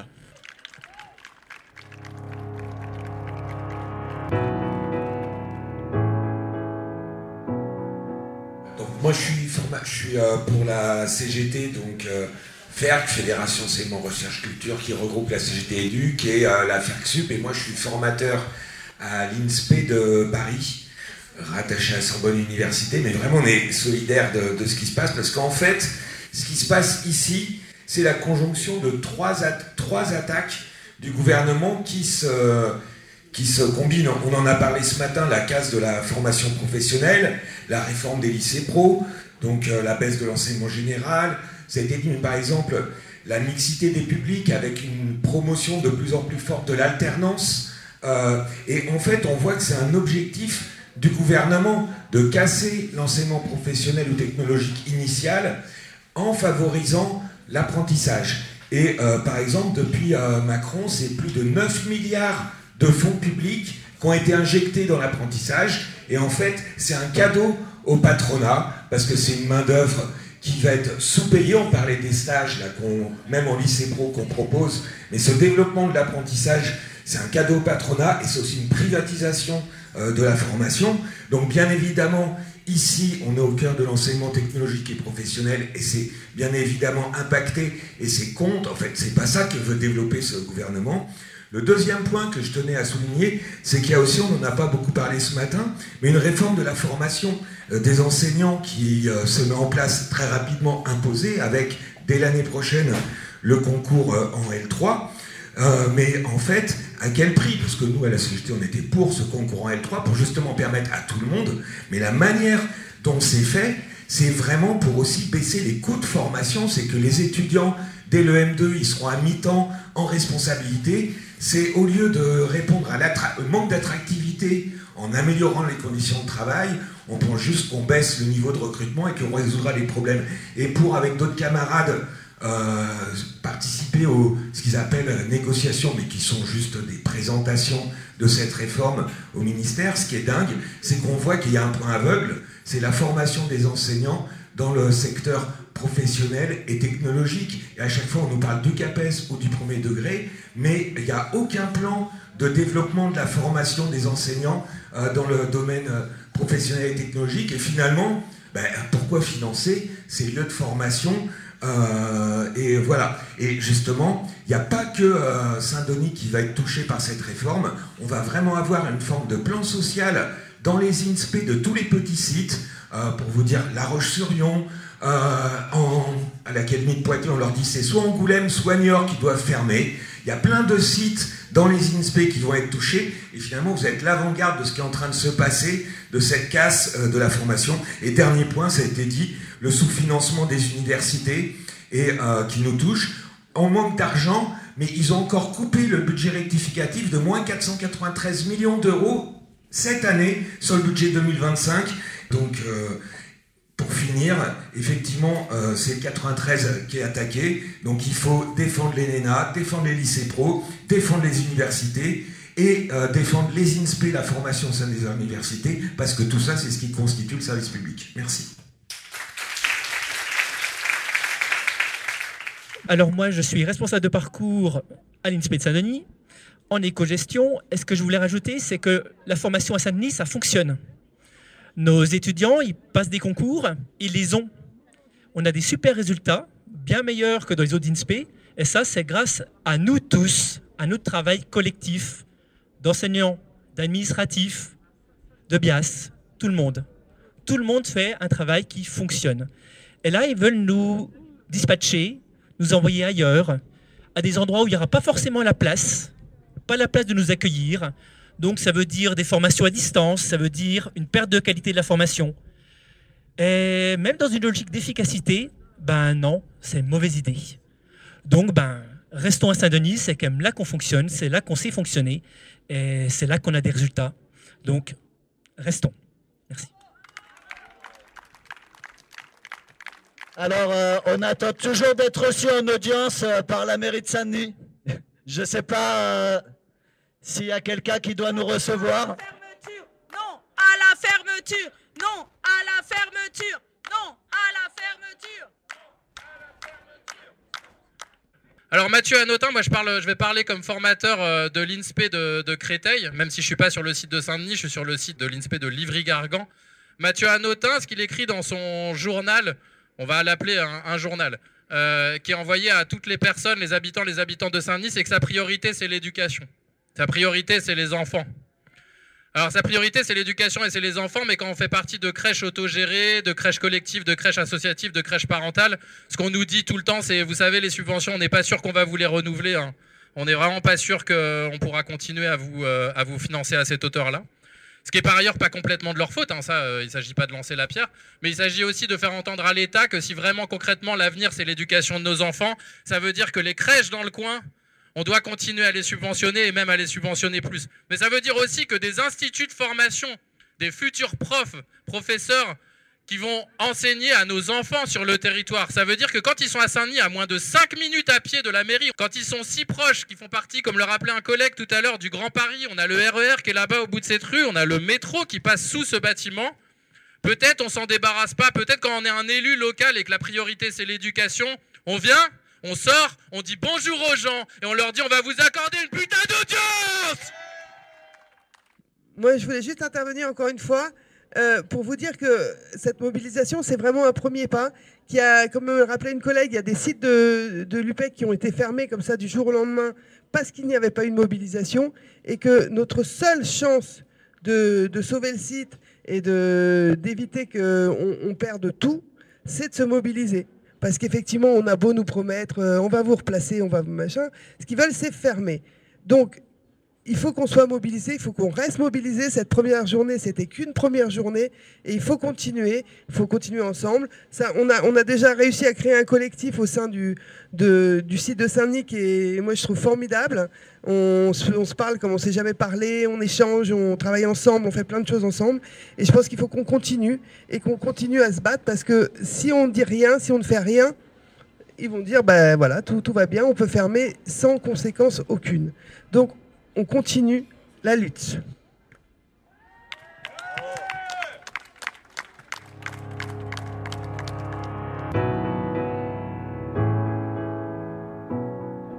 N: Donc moi je suis, format, je suis euh, pour la C G T, donc euh, F E R C, Fédération Enseignement Recherche Culture, qui regroupe la C G T Éduc et euh, la F E R C U P, et moi je suis formateur à l'I N S P E de Paris, rattaché à Sorbonne Université, mais vraiment on est solidaire de, de ce qui se passe, parce qu'en fait, ce qui se passe ici, c'est la conjonction de trois, at- trois attaques du gouvernement qui se, qui se combinent. On en a parlé ce matin, la casse de la formation professionnelle, la réforme des lycées pro, donc euh, la baisse de l'enseignement général, ça a été dit, mais par exemple, la mixité des publics avec une promotion de plus en plus forte de l'alternance, euh, et en fait, on voit que c'est un objectif du gouvernement de casser l'enseignement professionnel ou technologique initial en favorisant l'apprentissage. Et euh, par exemple, depuis euh, Macron, c'est plus de neuf milliards de fonds publics qui ont été injectés dans l'apprentissage. Et en fait, c'est un cadeau au patronat, parce que c'est une main-d'œuvre qui va être sous-payée. On parlait des stages, là, qu'on, même en lycée pro, qu'on propose. Mais ce développement de l'apprentissage, c'est un cadeau au patronat, et c'est aussi une privatisation de la formation. Donc bien évidemment, ici, on est au cœur de l'enseignement technologique et professionnel, et c'est bien évidemment impacté, et c'est contre, en fait, c'est pas ça que veut développer ce gouvernement. Le deuxième point que je tenais à souligner, c'est qu'il y a aussi, on n'en a pas beaucoup parlé ce matin, mais une réforme de la formation des enseignants qui se met en place très rapidement, imposée, avec, dès l'année prochaine, le concours en L trois. Euh, mais en fait, à quel prix? Parce que nous, à la C G T, on était pour ce concours en L trois, pour justement permettre à tout le monde, mais la manière dont c'est fait, c'est vraiment pour aussi baisser les coûts de formation. C'est que les étudiants, dès le M deux, ils seront à mi-temps en responsabilité. C'est au lieu de répondre à au manque d'attractivité en améliorant les conditions de travail, on pense juste qu'on baisse le niveau de recrutement et qu'on résoudra les problèmes. Et pour, avec d'autres camarades, Euh, participer aux ce qu'ils appellent négociations, mais qui sont juste des présentations de cette réforme au ministère, ce qui est dingue, c'est qu'on voit qu'il y a un point aveugle, c'est la formation des enseignants dans le secteur professionnel et technologique. Et à chaque fois, on nous parle du CAPES ou du premier degré, mais il n'y a aucun plan de développement de la formation des enseignants euh, dans le domaine professionnel et technologique. Et finalement, ben, pourquoi financer ces lieux de formation euh, et voilà. Et justement, il n'y a pas que euh, Saint-Denis qui va être touché par cette réforme. On va vraiment avoir une forme de plan social dans les I N S P de tous les petits sites. Euh, pour vous dire, La Roche-sur-Yon, euh, en, à l'Académie de Poitiers, on leur dit c'est soit Angoulême, soit Niort qui doivent fermer. Il y a plein de sites dans les I N S P qui vont être touchés. Et finalement, vous êtes l'avant-garde de ce qui est en train de se passer, de cette casse euh, de la formation. Et dernier point, ça a été dit, le sous-financement des universités et, euh, qui nous touche. On manque d'argent, mais ils ont encore coupé le budget rectificatif de moins quatre cent quatre-vingt-treize millions d'euros cette année sur le budget deux mille vingt-cinq. Donc, euh, pour finir, effectivement, euh, c'est le quatre-vingt-treize qui est attaqué. Donc, il faut défendre les N E N A, défendre les lycées pro, défendre les universités et euh, défendre les I N S P, la formation au sein des universités, parce que tout ça, c'est ce qui constitue le service public. Merci.
O: Alors moi, je suis responsable de parcours à l'I N S P de Saint-Denis, en éco-gestion. Et ce que je voulais rajouter, c'est que la formation à Saint-Denis, ça fonctionne. Nos étudiants, ils passent des concours, ils les ont. On a des super résultats, bien meilleurs que dans les autres I N S P. Et ça, c'est grâce à nous tous, à notre travail collectif, d'enseignants, d'administratifs, de B I A S, tout le monde. Tout le monde fait un travail qui fonctionne. Et là, ils veulent nous dispatcher, nous envoyer ailleurs, à des endroits où il n'y aura pas forcément la place, pas la place de nous accueillir. Donc ça veut dire des formations à distance, ça veut dire une perte de qualité de la formation. Et même dans une logique d'efficacité, ben non, c'est une mauvaise idée. Donc ben, restons à Saint-Denis, c'est quand même là qu'on fonctionne, c'est là qu'on sait fonctionner, et c'est là qu'on a des résultats. Donc, restons. Merci.
F: Alors, euh, on attend toujours d'être reçu en audience euh, par la mairie de Saint-Denis. Je ne sais pas euh, s'il y a quelqu'un qui doit nous recevoir.
K: Non à la fermeture. Non à la fermeture. Non à la fermeture.
I: Alors Mathieu Hanotin, moi je, parle, je vais parler comme formateur euh, de l'I N S P de, de Créteil, même si je ne suis pas sur le site de Saint-Denis, je suis sur le site de l'I N S P de Livry-Gargan. Mathieu Hanotin, ce qu'il écrit dans son journal, on va l'appeler un, un journal, euh, qui est envoyé à toutes les personnes, les habitants, les habitants de Saint-Denis, c'est que sa priorité c'est l'éducation. Sa priorité c'est les enfants. Alors sa priorité c'est l'éducation et c'est les enfants, mais quand on fait partie de crèches autogérées, de crèches collectives, de crèches associatives, de crèches parentales, ce qu'on nous dit tout le temps c'est, vous savez, les subventions, on n'est pas sûr qu'on va vous les renouveler, hein. On n'est vraiment pas sûr qu'on pourra continuer à vous, euh, à vous financer à cette hauteur-là. Ce qui est par ailleurs pas complètement de leur faute, hein, ça, euh, il ne s'agit pas de lancer la pierre, mais il s'agit aussi de faire entendre à l'État que si vraiment concrètement l'avenir c'est l'éducation de nos enfants, ça veut dire que les crèches dans le coin, on doit continuer à les subventionner et même à les subventionner plus. Mais ça veut dire aussi que des instituts de formation, des futurs profs, professeurs qui vont enseigner à nos enfants sur le territoire, ça veut dire que quand ils sont à Saint-Denis, à moins de cinq minutes à pied de la mairie, quand ils sont si proches, qu'ils font partie, comme le rappelait un collègue tout à l'heure, du Grand Paris, on a le R E R qui est là-bas au bout de cette rue, on a le métro qui passe sous ce bâtiment, peut-être on s'en débarrasse pas, peut-être quand on est un élu local et que la priorité c'est l'éducation, on vient, on sort, on dit bonjour aux gens et on leur dit on va vous accorder une putain d'audience.
P: Moi, je voulais juste intervenir encore une fois euh, pour vous dire que cette mobilisation, c'est vraiment un premier pas. Qui a, comme me rappelait une collègue, il y a des sites de, de l'U P E C qui ont été fermés comme ça du jour au lendemain parce qu'il n'y avait pas eu de mobilisation et que notre seule chance de, de sauver le site et de, d'éviter qu'on on perde tout, c'est de se mobiliser. Parce qu'effectivement, on a beau nous promettre, euh, on va vous replacer, on va vous machin. Ce qu'ils veulent, c'est fermer. Donc, il faut qu'on soit mobilisé, il faut qu'on reste mobilisé. Cette première journée, c'était qu'une première journée. Et il faut continuer, il faut continuer ensemble. Ça, on, a, on a déjà réussi à créer un collectif au sein du, de, du site de Saint-Denis qui est, moi, je trouve formidable. On se, on se parle comme on ne s'est jamais parlé, on échange, on travaille ensemble, on fait plein de choses ensemble. Et je pense qu'il faut qu'on continue et qu'on continue à se battre parce que si on ne dit rien, si on ne fait rien, ils vont dire, ben voilà, tout, tout va bien, on peut fermer sans conséquence aucune. Donc, on continue la lutte.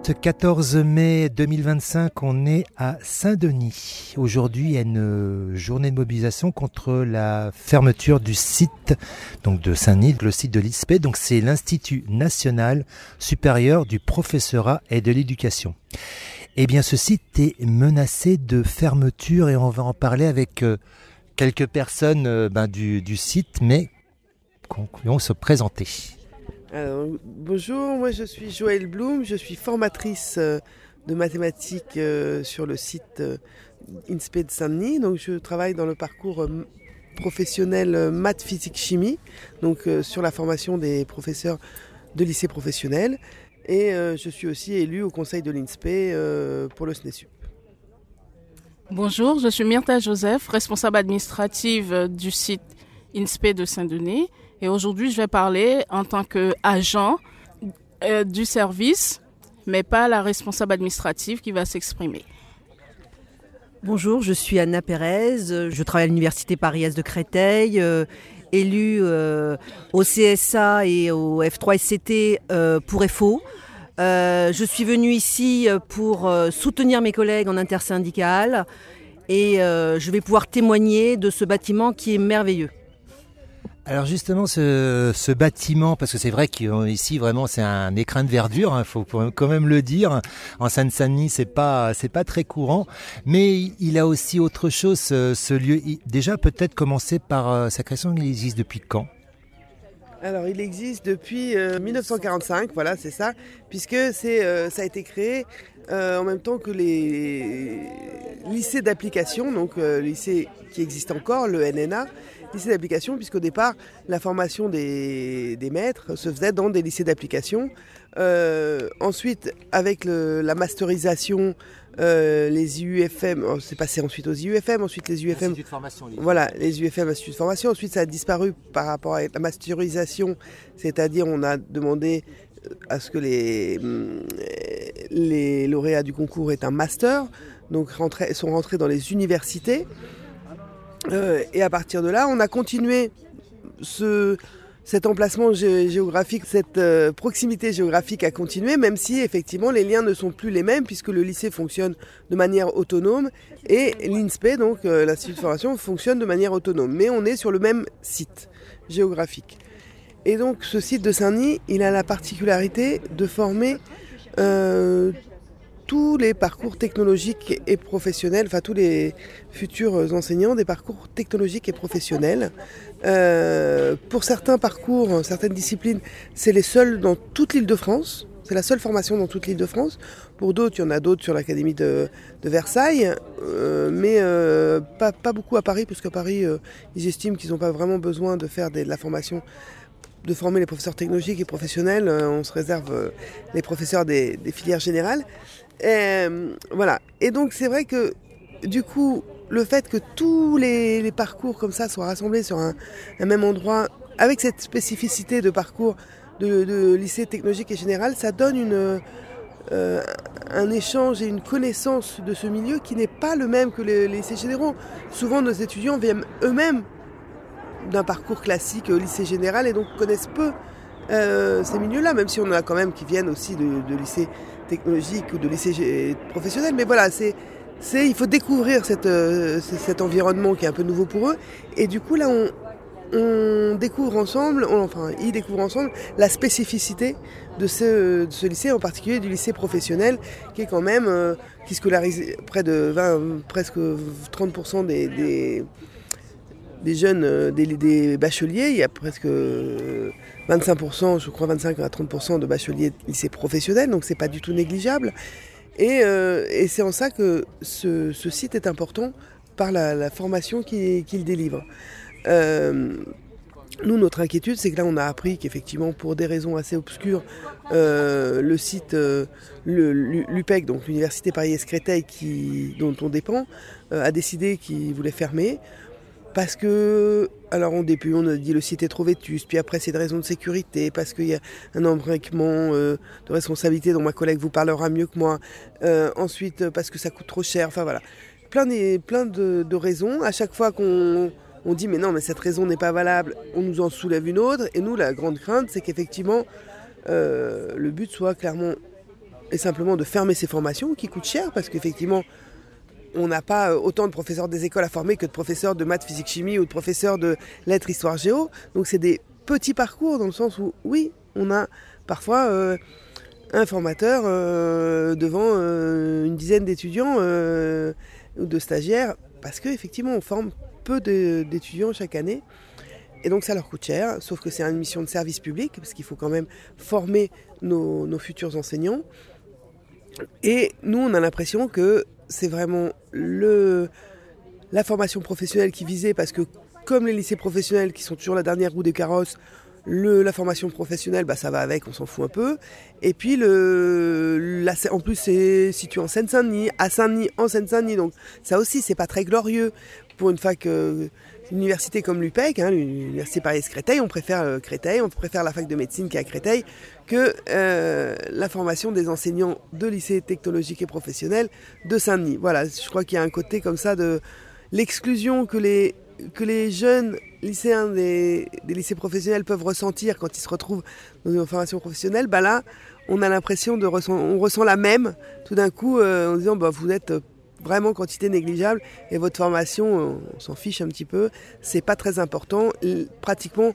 E: minutes, quatorze mai deux mille vingt-cinq, on est à Saint-Denis. Aujourd'hui, il y a une journée de mobilisation contre la fermeture du site donc de Saint-Denis, le site de l'I S P E. Donc c'est l'Institut National Supérieur du Professorat et de l'Éducation. Eh bien, ce site est menacé de fermeture et on va en parler avec euh, quelques personnes euh, ben, du, du site, mais qui vont se présenter.
P: Alors, bonjour, moi je suis Joëlle Blum, je suis formatrice euh, de mathématiques euh, sur le site euh, I N S P E de Saint-Denis. Donc je travaille dans le parcours euh, professionnel euh, maths, physique, chimie, donc euh, sur la formation des professeurs de lycée professionnel. Et euh, je suis aussi élue au conseil de l'I N S P E euh, pour le S N E S U P.
Q: Bonjour, je suis Myrtha Joseph, responsable administrative du site I N S P E de Saint-Denis. Et aujourd'hui, je vais parler en tant qu'agent euh, du service, mais pas la responsable administrative qui va s'exprimer.
R: Bonjour, je suis Anna Pérez, je travaille à l'Université Paris-Est de Créteil, euh, élue euh, au C S A et au F trois S C T euh, pour F O. Euh, je suis venue ici pour euh, soutenir mes collègues en intersyndicale et euh, je vais pouvoir témoigner de ce bâtiment qui est merveilleux.
E: Alors justement, ce, ce bâtiment, parce que c'est vrai qu'ici vraiment c'est un écrin de verdure, il hein, faut quand même le dire. En Seine-Saint-Denis, c'est pas c'est pas très courant, mais il a aussi autre chose. Ce, ce lieu, déjà peut-être commencer par euh, sa création. Il existe depuis quand ?
P: Alors il existe depuis euh, mille neuf cent quarante-cinq, voilà, c'est ça, puisque c'est euh, ça a été créé euh, en même temps que les lycées d'application, donc euh, lycée qui existe encore, le N N A. Lycée d'application, puisqu'au départ, la formation des, des maîtres se faisait dans des lycées d'application. Euh, ensuite, avec le, la masterisation, euh, les I U F M, oh, c'est passé ensuite aux I U F M, ensuite les I U F M.
E: Institut de formation. Les...
P: Voilà, les I U F M, Institut de formation. Ensuite, ça a disparu par rapport à la masterisation, c'est-à-dire on a demandé à ce que les, les lauréats du concours aient un master, donc rentrés, sont rentrés dans les universités. Euh, et à partir de là, on a continué ce, cet emplacement gé- géographique, cette euh, proximité géographique a continué, même si effectivement les liens ne sont plus les mêmes puisque le lycée fonctionne de manière autonome et l'I N S P E, donc euh, l'Institut de formation, fonctionne de manière autonome. Mais on est sur le même site géographique. Et donc ce site de Saint-Denis, il a la particularité de former euh, tous les parcours technologiques et professionnels, enfin tous les futurs enseignants des parcours technologiques et professionnels. Euh, pour certains parcours, certaines disciplines, c'est les seuls dans toute l'Île-de-France. C'est la seule formation dans toute l'Île-de-France. Pour d'autres, il y en a d'autres sur l'Académie de, de Versailles, euh, mais euh, pas, pas beaucoup à Paris, parce qu'à Paris, euh, ils estiment qu'ils n'ont pas vraiment besoin de faire des, de la formation, de former les professeurs technologiques et professionnels. Euh, on se réserve euh, les professeurs des, des filières générales. Et, voilà. Et donc c'est vrai que du coup le fait que tous les, les parcours comme ça soient rassemblés sur un, un même endroit avec cette spécificité de parcours de, de lycée technologique et général, ça donne une, euh, un échange et une connaissance de ce milieu qui n'est pas le même que les, les lycées généraux. Souvent nos étudiants viennent eux-mêmes d'un parcours classique au lycée général et donc connaissent peu euh, ces milieux-là, même si on en a quand même qui viennent aussi de, de lycée technologique ou de lycée professionnel, mais voilà, c'est, c'est, il faut découvrir cette, euh, cet environnement qui est un peu nouveau pour eux, et du coup là on, on découvre ensemble, on, enfin ils découvrent ensemble la spécificité de ce, de ce lycée, en particulier du lycée professionnel, qui est quand même, euh, qui scolarise près de vingt, presque trente pour cent des, des, des jeunes, des, des bacheliers, il y a presque vingt-cinq pour cent, je crois vingt-cinq à trente pour cent de bacheliers lycée professionnel, donc c'est pas du tout négligeable. Et, euh, et c'est en ça que ce, ce site est important par la, la formation qu'il, qu'il délivre. Euh, nous, notre inquiétude, c'est que là, on a appris qu'effectivement, pour des raisons assez obscures, euh, le site, euh, le, l'U P E C, donc l'Université Paris-Est Créteil, qui, dont on dépend, euh, a décidé qu'il voulait fermer. Parce que, alors au début on a dit le site est trop vétuste, puis après c'est des raisons de sécurité, parce qu'il y a un embriquement euh, de responsabilité dont ma collègue vous parlera mieux que moi, euh, ensuite parce que ça coûte trop cher, enfin voilà. Plein, de, plein de, de raisons, à chaque fois qu'on on dit mais non mais cette raison n'est pas valable, on nous en soulève une autre, et nous la grande crainte c'est qu'effectivement euh, le but soit clairement est simplement de fermer ces formations qui coûtent cher parce qu'effectivement, on n'a pas autant de professeurs des écoles à former que de professeurs de maths, physique, chimie ou de professeurs de lettres, histoire, géo. Donc c'est des petits parcours dans le sens où, oui, on a parfois euh, un formateur euh, devant euh, une dizaine d'étudiants euh, ou de stagiaires parce qu'effectivement, on forme peu de, d'étudiants chaque année. Et donc ça leur coûte cher, sauf que c'est une mission de service public parce qu'il faut quand même former nos, nos futurs enseignants. Et nous, on a l'impression que c'est vraiment le, la formation professionnelle qui visait, parce que comme les lycées professionnels qui sont toujours la dernière roue des carrosses, le, la formation professionnelle, bah, ça va avec, on s'en fout un peu. Et puis, le, la, en plus, c'est situé en Seine-Saint-Denis, à Saint-Denis, en Seine-Saint-Denis. Donc ça aussi, c'est pas très glorieux pour une fac, euh, une université comme l'U P E C, hein, l'université Paris-Créteil. On préfère euh, Créteil, on préfère la fac de médecine qui est à Créteil que euh, la formation des enseignants de lycées technologiques et professionnels de Saint-Denis. Voilà, je crois qu'il y a un côté comme ça de l'exclusion que les, que les jeunes lycéens des, des lycées professionnels peuvent ressentir quand ils se retrouvent dans une formation professionnelle. Bah là, on a l'impression de ressent, on ressent la même tout d'un coup euh, en disant bah, vous êtes vraiment quantité négligeable et votre formation, on s'en fiche un petit peu, c'est pas très important. Pratiquement,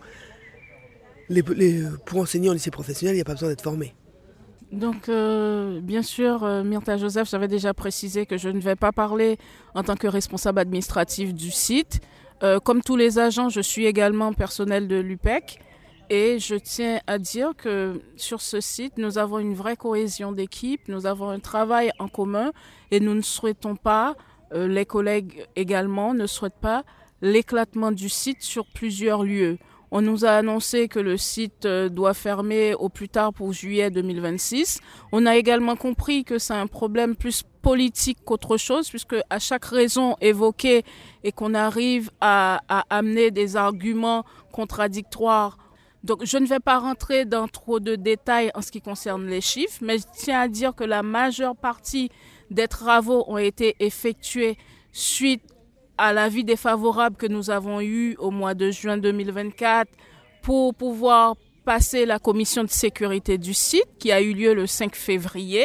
P: Les, les, pour enseigner en lycée professionnel, il n'y a pas besoin d'être formé.
Q: Donc, euh, bien sûr, euh, Myrtha Joseph, j'avais déjà précisé que je ne vais pas parler en tant que responsable administratif du site. Euh, comme tous les agents, je suis également personnel de l'U P E C. Et je tiens à dire que sur ce site, nous avons une vraie cohésion d'équipe, nous avons un travail en commun et nous ne souhaitons pas, euh, les collègues également, ne souhaitent pas l'éclatement du site sur plusieurs lieux. On nous a annoncé que le site doit fermer au plus tard pour juillet deux mille vingt-six. On a également compris que c'est un problème plus politique qu'autre chose, puisque à chaque raison évoquée et qu'on arrive à, à amener des arguments contradictoires. Donc je ne vais pas rentrer dans trop de détails en ce qui concerne les chiffres, mais je tiens à dire que la majeure partie des travaux ont été effectués suite à l'avis défavorable que nous avons eu au mois de juin deux mille vingt-quatre pour pouvoir passer la commission de sécurité du site qui a eu lieu le cinq février.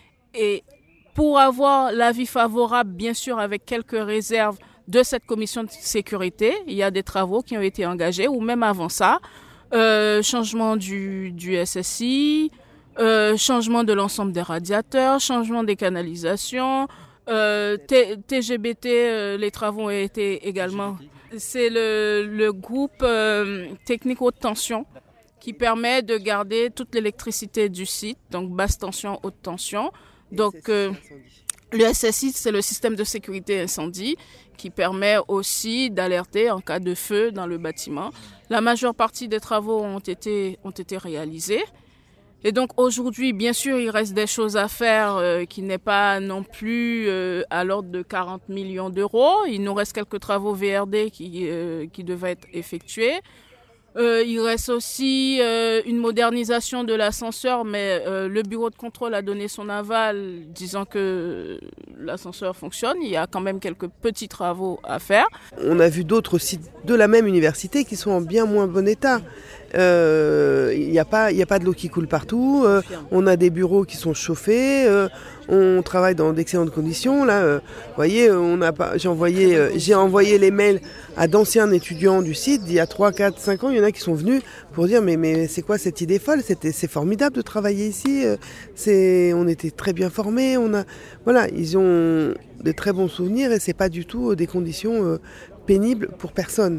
Q: Et pour avoir l'avis favorable, bien sûr avec quelques réserves de cette commission de sécurité, il y a des travaux qui ont été engagés ou même avant ça, euh, changement du, du S S I, euh, changement de l'ensemble des radiateurs, changement des canalisations. Euh, T- TGBT, euh, les travaux ont été également. C'est le, le groupe euh, technique haute tension qui permet de garder toute l'électricité du site, donc basse tension, haute tension. Donc euh, le S S I, c'est le système de sécurité incendie qui permet aussi d'alerter en cas de feu dans le bâtiment. La majeure partie des travaux ont été, ont été réalisés. Et donc aujourd'hui, bien sûr, il reste des choses à faire euh, qui n'est pas non plus euh, à l'ordre de quarante millions d'euros. Il nous reste quelques travaux V R D qui, euh, qui devaient être effectués. Euh, il reste aussi euh, une modernisation de l'ascenseur, mais euh, le bureau de contrôle a donné son aval disant que l'ascenseur fonctionne. Il y a quand même quelques petits travaux à faire.
P: On a vu d'autres sites de la même université qui sont en bien moins bon état. Il euh, n'y a pas, il n'y a pas de l'eau qui coule partout. Euh, on a des bureaux qui sont chauffés. Euh, on travaille dans d'excellentes conditions. Là, euh, vous voyez, on a pas, j'ai envoyé, euh, j'ai envoyé les mails à d'anciens étudiants du site d'il y a trois, quatre, cinq ans. Il y en a qui sont venus pour dire mais, mais c'est quoi cette idée folle? C'était, c'est formidable de travailler ici. C'est, on était très bien formés. On a, voilà, ils ont de très bons souvenirs et c'est pas du tout des conditions euh, pénibles pour personne.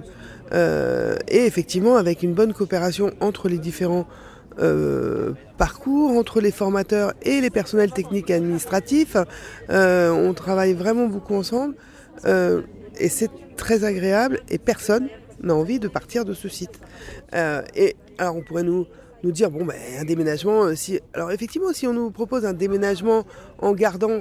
P: Euh, et effectivement, avec une bonne coopération entre les différents euh, parcours, entre les formateurs et les personnels techniques et administratifs, euh, on travaille vraiment beaucoup ensemble euh, et c'est très agréable et personne n'a envie de partir de ce site. Euh, et alors on pourrait nous, nous dire, bon ben un déménagement, si, alors effectivement si on nous propose un déménagement en gardant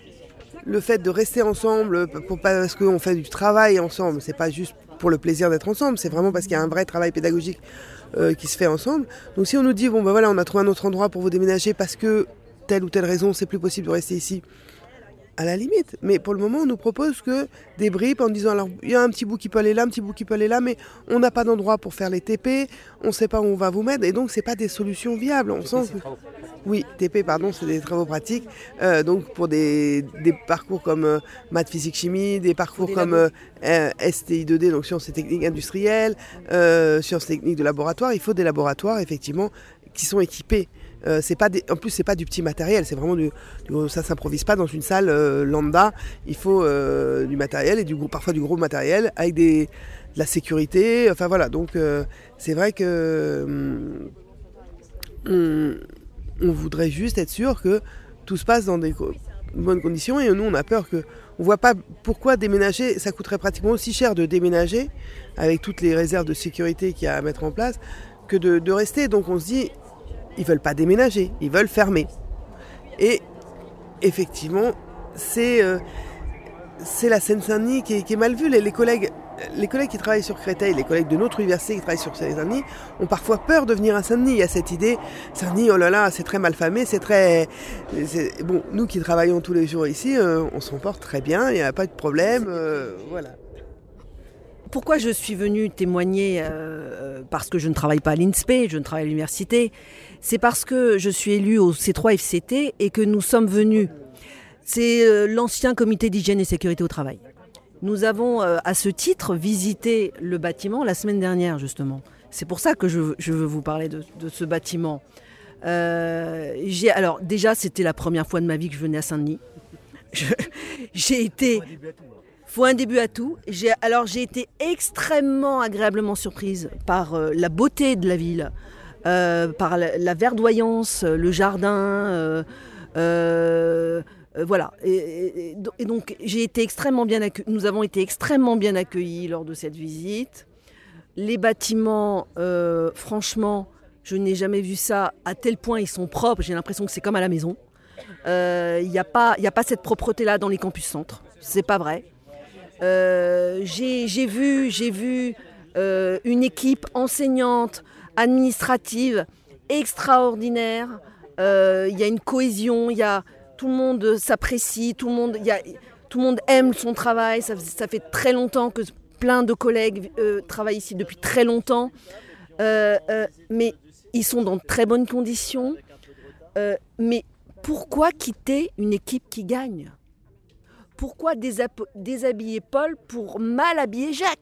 P: le fait de rester ensemble, pour, parce qu'on fait du travail ensemble, c'est pas juste pour le plaisir d'être ensemble, c'est vraiment parce qu'il y a un vrai travail pédagogique euh, qui se fait ensemble. Donc si on nous dit, bon ben voilà, on a trouvé un autre endroit pour vous déménager parce que telle ou telle raison, c'est plus possible de rester ici, à la limite. Mais pour le moment, on nous propose que des bribes en disant, alors, il y a un petit bout qui peut aller là, un petit bout qui peut aller là, mais on n'a pas d'endroit pour faire les T P, on ne sait pas où on va vous mettre, et donc c'est pas des solutions viables. On sent que... Oui, T P, pardon, c'est des travaux pratiques. Euh, donc pour des, des parcours comme euh, maths, physique, chimie, des parcours des comme euh, S T I deux D, donc sciences et techniques industrielles, euh, sciences techniques de laboratoire, il faut des laboratoires, effectivement, qui sont équipés. Euh, c'est pas des... En plus, c'est pas du petit matériel, c'est vraiment du, du... ça s'improvise pas dans une salle euh, lambda. Il faut euh, du matériel et du gros... parfois du gros matériel avec des... de la sécurité. Enfin voilà, donc euh, c'est vrai que hum, on... on voudrait juste être sûr que tout se passe dans des bonnes conditions et nous on a peur que on voit pas pourquoi déménager. Ça coûterait pratiquement aussi cher de déménager avec toutes les réserves de sécurité qu'il y a à mettre en place que de, de rester. Donc on se dit ils veulent pas déménager, ils veulent fermer. Et effectivement, c'est, euh, c'est la Seine-Saint-Denis qui est, qui est mal vue. Les, les, collègues, les collègues qui travaillent sur Créteil, les collègues de notre université qui travaillent sur Seine-Saint-Denis, ont parfois peur de venir à Saint-Denis. Il y a cette idée, Saint-Denis, oh là là, c'est très mal famé, c'est très... C'est... Bon, nous qui travaillons tous les jours ici, euh, on s'en porte très bien, il n'y a pas de problème, euh, voilà.
R: Pourquoi je suis venue témoigner euh, parce que je ne travaille pas à l'I N S P, je ne travaille à l'université, c'est parce que je suis élue au C trois F C T et que nous sommes venus. C'est euh, l'ancien comité d'hygiène et sécurité au travail. Nous avons euh, à ce titre visité le bâtiment la semaine dernière justement. C'est pour ça que je, je veux vous parler de, de ce bâtiment. Euh, j'ai, alors déjà c'était la première fois de ma vie que je venais à Saint-Denis. Je, j'ai été... Faut un début à tout. J'ai, alors j'ai été extrêmement agréablement surprise par euh, la beauté de la ville, euh, par la, la verdoyance, le jardin, euh, euh, euh, voilà. Et, et, et donc j'ai été extrêmement bien accueillis. Nous avons été extrêmement bien accueillis lors de cette visite. Les bâtiments, euh, franchement, je n'ai jamais vu ça à tel point. Ils sont propres. J'ai l'impression que c'est comme à la maison. Il euh, n'y a pas, il y a pas cette propreté-là dans les campus centres. C'est pas vrai. Euh, j'ai, j'ai vu, j'ai vu euh, une équipe enseignante, administrative, extraordinaire. Il euh, y a une cohésion, y a, tout le monde s'apprécie, tout le monde, y a, tout le monde aime son travail. Ça, ça fait très longtemps que plein de collègues euh, travaillent ici depuis très longtemps. Euh, euh, mais ils sont dans de très bonnes conditions. Euh, mais pourquoi quitter une équipe qui gagne ? Pourquoi déshabiller Paul pour mal habiller Jacques ?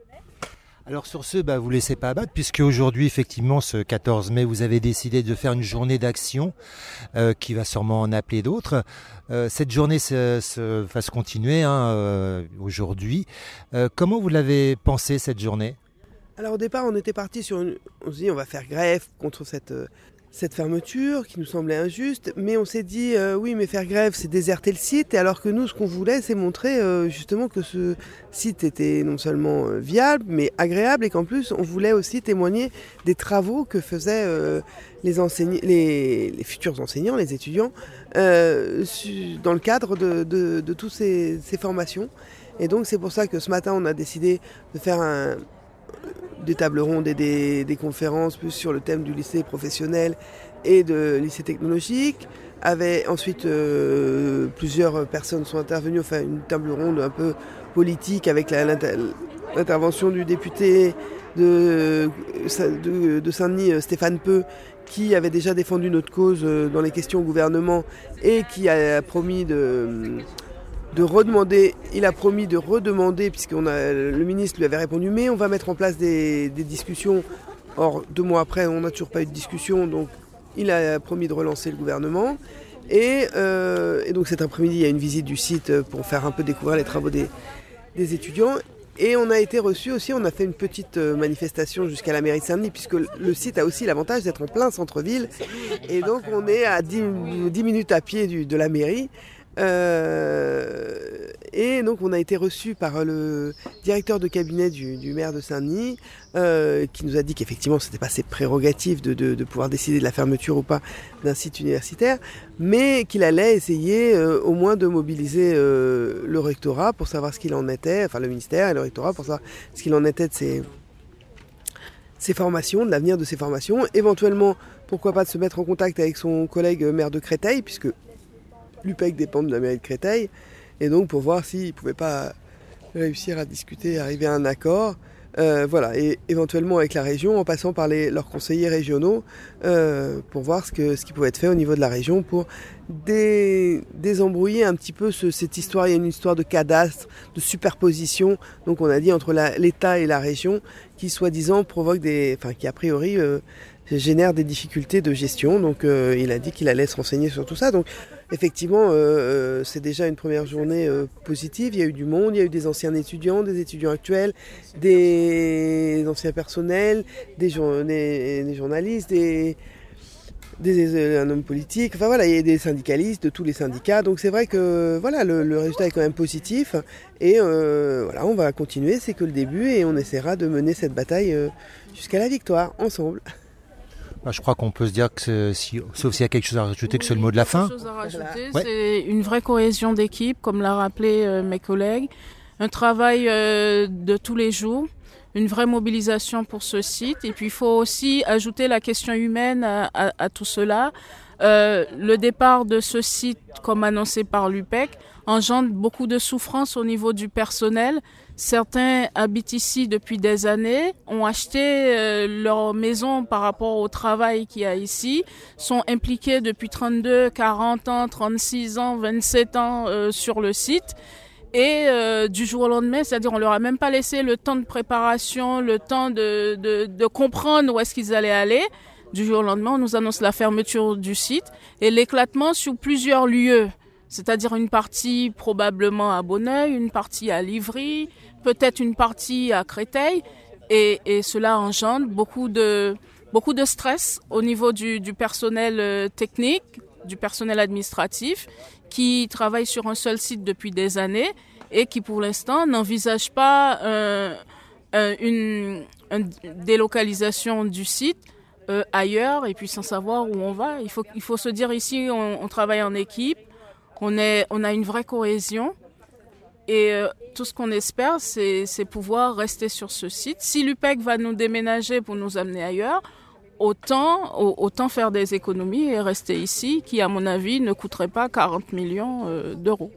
E: Alors sur ce, bah, vous ne laissez pas abattre, puisque aujourd'hui, effectivement, ce quatorze mai, vous avez décidé de faire une journée d'action euh, qui va sûrement en appeler d'autres. Euh, cette journée se, se, va se continuer hein, euh, aujourd'hui. Euh, comment vous l'avez pensé, cette journée ?
P: Alors au départ, on était parti sur une... On se dit, on va faire grève contre cette... Euh... cette fermeture qui nous semblait injuste, mais on s'est dit euh, oui mais faire grève c'est déserter le site, et alors que nous ce qu'on voulait c'est montrer euh, justement que ce site était non seulement euh, viable mais agréable, et qu'en plus on voulait aussi témoigner des travaux que faisaient euh, les, enseign... les... les futurs enseignants, les étudiants euh, dans le cadre de, de, de toutes ces, ces formations. Et donc c'est pour ça que ce matin on a décidé de faire un des tables rondes et des, des conférences plus sur le thème du lycée professionnel et de lycée technologique. Avait, ensuite, euh, plusieurs personnes sont intervenues, enfin une table ronde un peu politique avec la, l'inter, l'intervention du député de, de, de Saint-Denis, Stéphane Peu, qui avait déjà défendu notre cause dans les questions au gouvernement et qui a promis de... de redemander, il a promis de redemander, puisque le ministre lui avait répondu, mais on va mettre en place des, des discussions. Or, deux mois après, on n'a toujours pas eu de discussion, donc il a promis de relancer le gouvernement. Et, euh, et donc cet après-midi, il y a une visite du site pour faire un peu découvrir les travaux des, des étudiants. Et on a été reçus aussi, on a fait une petite manifestation jusqu'à la mairie de Saint-Denis, puisque le site a aussi l'avantage d'être en plein centre-ville. Et donc on est à dix, dix minutes à pied du, de la mairie. Euh, et donc on a été reçus par le directeur de cabinet du, du maire de Saint-Denis euh, qui nous a dit qu'effectivement c'était pas ses prérogatives de, de, de pouvoir décider de la fermeture ou pas d'un site universitaire, mais qu'il allait essayer euh, au moins de mobiliser euh, le rectorat pour savoir ce qu'il en était, enfin le ministère et le rectorat pour savoir ce qu'il en était de ces, ces formations, de l'avenir de ces formations, éventuellement pourquoi pas de se mettre en contact avec son collègue maire de Créteil, puisque l'U P E C dépend de la mairie de Créteil, et donc pour voir s'ils ne pouvaient pas réussir à discuter, arriver à un accord. Euh, voilà, et éventuellement avec la région, en passant par les, leurs conseillers régionaux, euh, pour voir ce, que, ce qui pouvait être fait au niveau de la région pour dé, désembrouiller un petit peu ce, cette histoire. Il y a une histoire de cadastre, de superposition, donc on a dit entre la, l'État et la région, qui soi-disant provoque des, enfin qui a priori euh, génère des difficultés de gestion. Donc euh, il a dit qu'il allait se renseigner sur tout ça. Donc effectivement, euh, c'est déjà une première journée euh, positive. Il y a eu du monde, il y a eu des anciens étudiants, des étudiants actuels, des anciens personnels, des, jour- des, des journalistes, des, des, un homme politique. Enfin voilà, il y a des syndicalistes de tous les syndicats. Donc c'est vrai que voilà, le, le résultat est quand même positif. Et euh, voilà, on va continuer. C'est que le début et on essaiera de mener cette bataille euh, jusqu'à la victoire ensemble.
E: Bah, je crois qu'on peut se dire que, si, sauf s'il y a quelque chose à rajouter, que c'est le mot de la fin.
Q: Quelque chose à rajouter,
E: Ouais.
Q: c'est une vraie cohésion d'équipe, comme l'a rappelé euh, mes collègues, un travail euh, de tous les jours, une vraie mobilisation pour ce site. Et puis il faut aussi ajouter la question humaine à, à, à tout cela. Euh, le départ de ce site, comme annoncé par l'U P E C, engendre beaucoup de souffrance au niveau du personnel. Certains habitent ici depuis des années, ont acheté euh, leur maison par rapport au travail qu'il y a ici, sont impliqués depuis trente-deux, quarante ans, trente-six ans, vingt-sept ans euh, sur le site. Et euh, du jour au lendemain, c'est-à-dire on leur a même pas laissé le temps de préparation, le temps de, de, de comprendre où est-ce qu'ils allaient aller. Du jour au lendemain, on nous annonce la fermeture du site et l'éclatement sur plusieurs lieux. C'est-à-dire une partie probablement à Bonneuil, une partie à Livry, peut-être une partie à Créteil. Et, et cela engendre beaucoup de, beaucoup de stress au niveau du, du personnel technique, du personnel administratif, qui travaille sur un seul site depuis des années et qui pour l'instant n'envisage pas euh, une, une délocalisation du site euh, ailleurs et puis sans savoir où on va. Il faut, il faut se dire ici, on, on travaille en équipe. On, est, on a une vraie cohésion et euh, tout ce qu'on espère, c'est, c'est pouvoir rester sur ce site. Si l'U P E C va nous déménager pour nous amener ailleurs, autant, autant faire des économies et rester ici, qui à mon avis ne coûterait pas quarante millions euh, d'euros.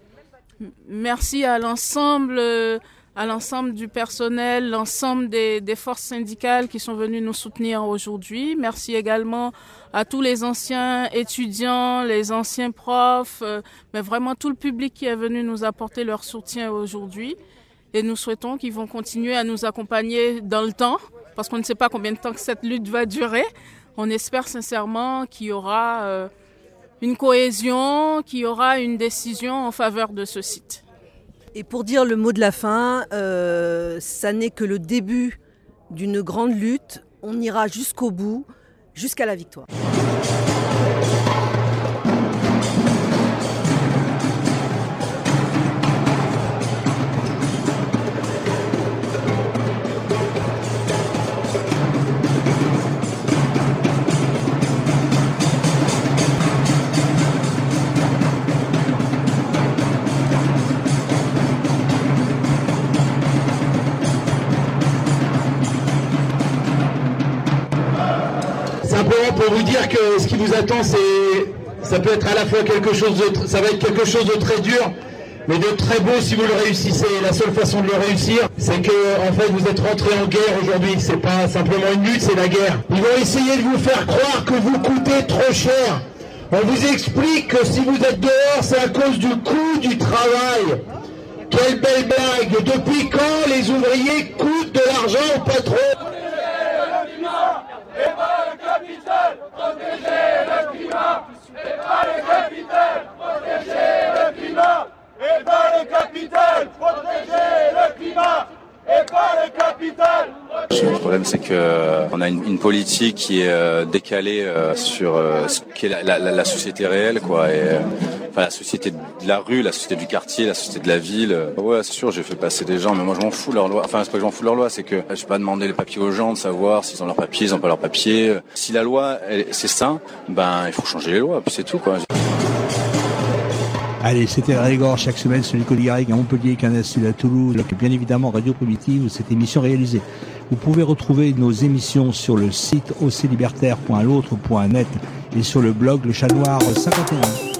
Q: Merci à l'ensemble, euh, à l'ensemble du personnel, l'ensemble des, des forces syndicales qui sont venues nous soutenir aujourd'hui. Merci également à tous les anciens étudiants, les anciens profs, euh, mais vraiment tout le public qui est venu nous apporter leur soutien aujourd'hui. Et nous souhaitons qu'ils vont continuer à nous accompagner dans le temps, parce qu'on ne sait pas combien de temps que cette lutte va durer. On espère sincèrement qu'il y aura euh, une cohésion, qu'il y aura une décision en faveur de ce site.
R: Et pour dire le mot de la fin, euh, ça n'est que le début d'une grande lutte. On ira jusqu'au bout, jusqu'à la victoire.
A: Simplement pour vous dire que ce qui vous attend, c'est, ça peut être à la fois quelque chose de, ça va être quelque chose de très dur, mais de très beau si vous le réussissez. La seule façon de le réussir, c'est que, en fait, vous êtes rentrés en guerre aujourd'hui. C'est pas simplement une lutte, c'est la guerre. Ils vont essayer de vous faire croire que vous coûtez trop cher. On vous explique que si vous êtes dehors, c'est à cause du coût du travail. Quelle belle blague! Depuis quand les ouvriers coûtent de l'argent au patron?
B: Et pas le capital, protéger le climat. Et pas le capital, protéger le climat. Et pas le capital, protéger le climat. Et pas le capital.
C: Le problème, c'est que euh, on a une, une politique qui est euh, décalée euh, sur euh, ce qu'est la, la, la société réelle, quoi. Et, euh, enfin, la société de la rue, la société du quartier, la société de la ville. Euh, ouais, c'est sûr, j'ai fait passer des gens, mais moi je m'en fous de leur loi. Enfin, c'est pas que je m'en fous de leur loi, c'est que je vais pas demander les papiers aux gens de savoir s'ils ont leurs papiers, ils ont pas leurs papiers. Si la loi, elle, c'est ça, ben il faut changer les lois, puis c'est tout, quoi.
D: Allez, c'était la Régor chaque semaine sur l'école Garrigue à Montpellier, Canal Sud à Toulouse, et bien évidemment Radio Primitive, cette émission réalisée. Vous pouvez retrouver nos émissions sur le site o c libertaire point l'autre point net et sur le blog Le Chat Noir cinquante et un.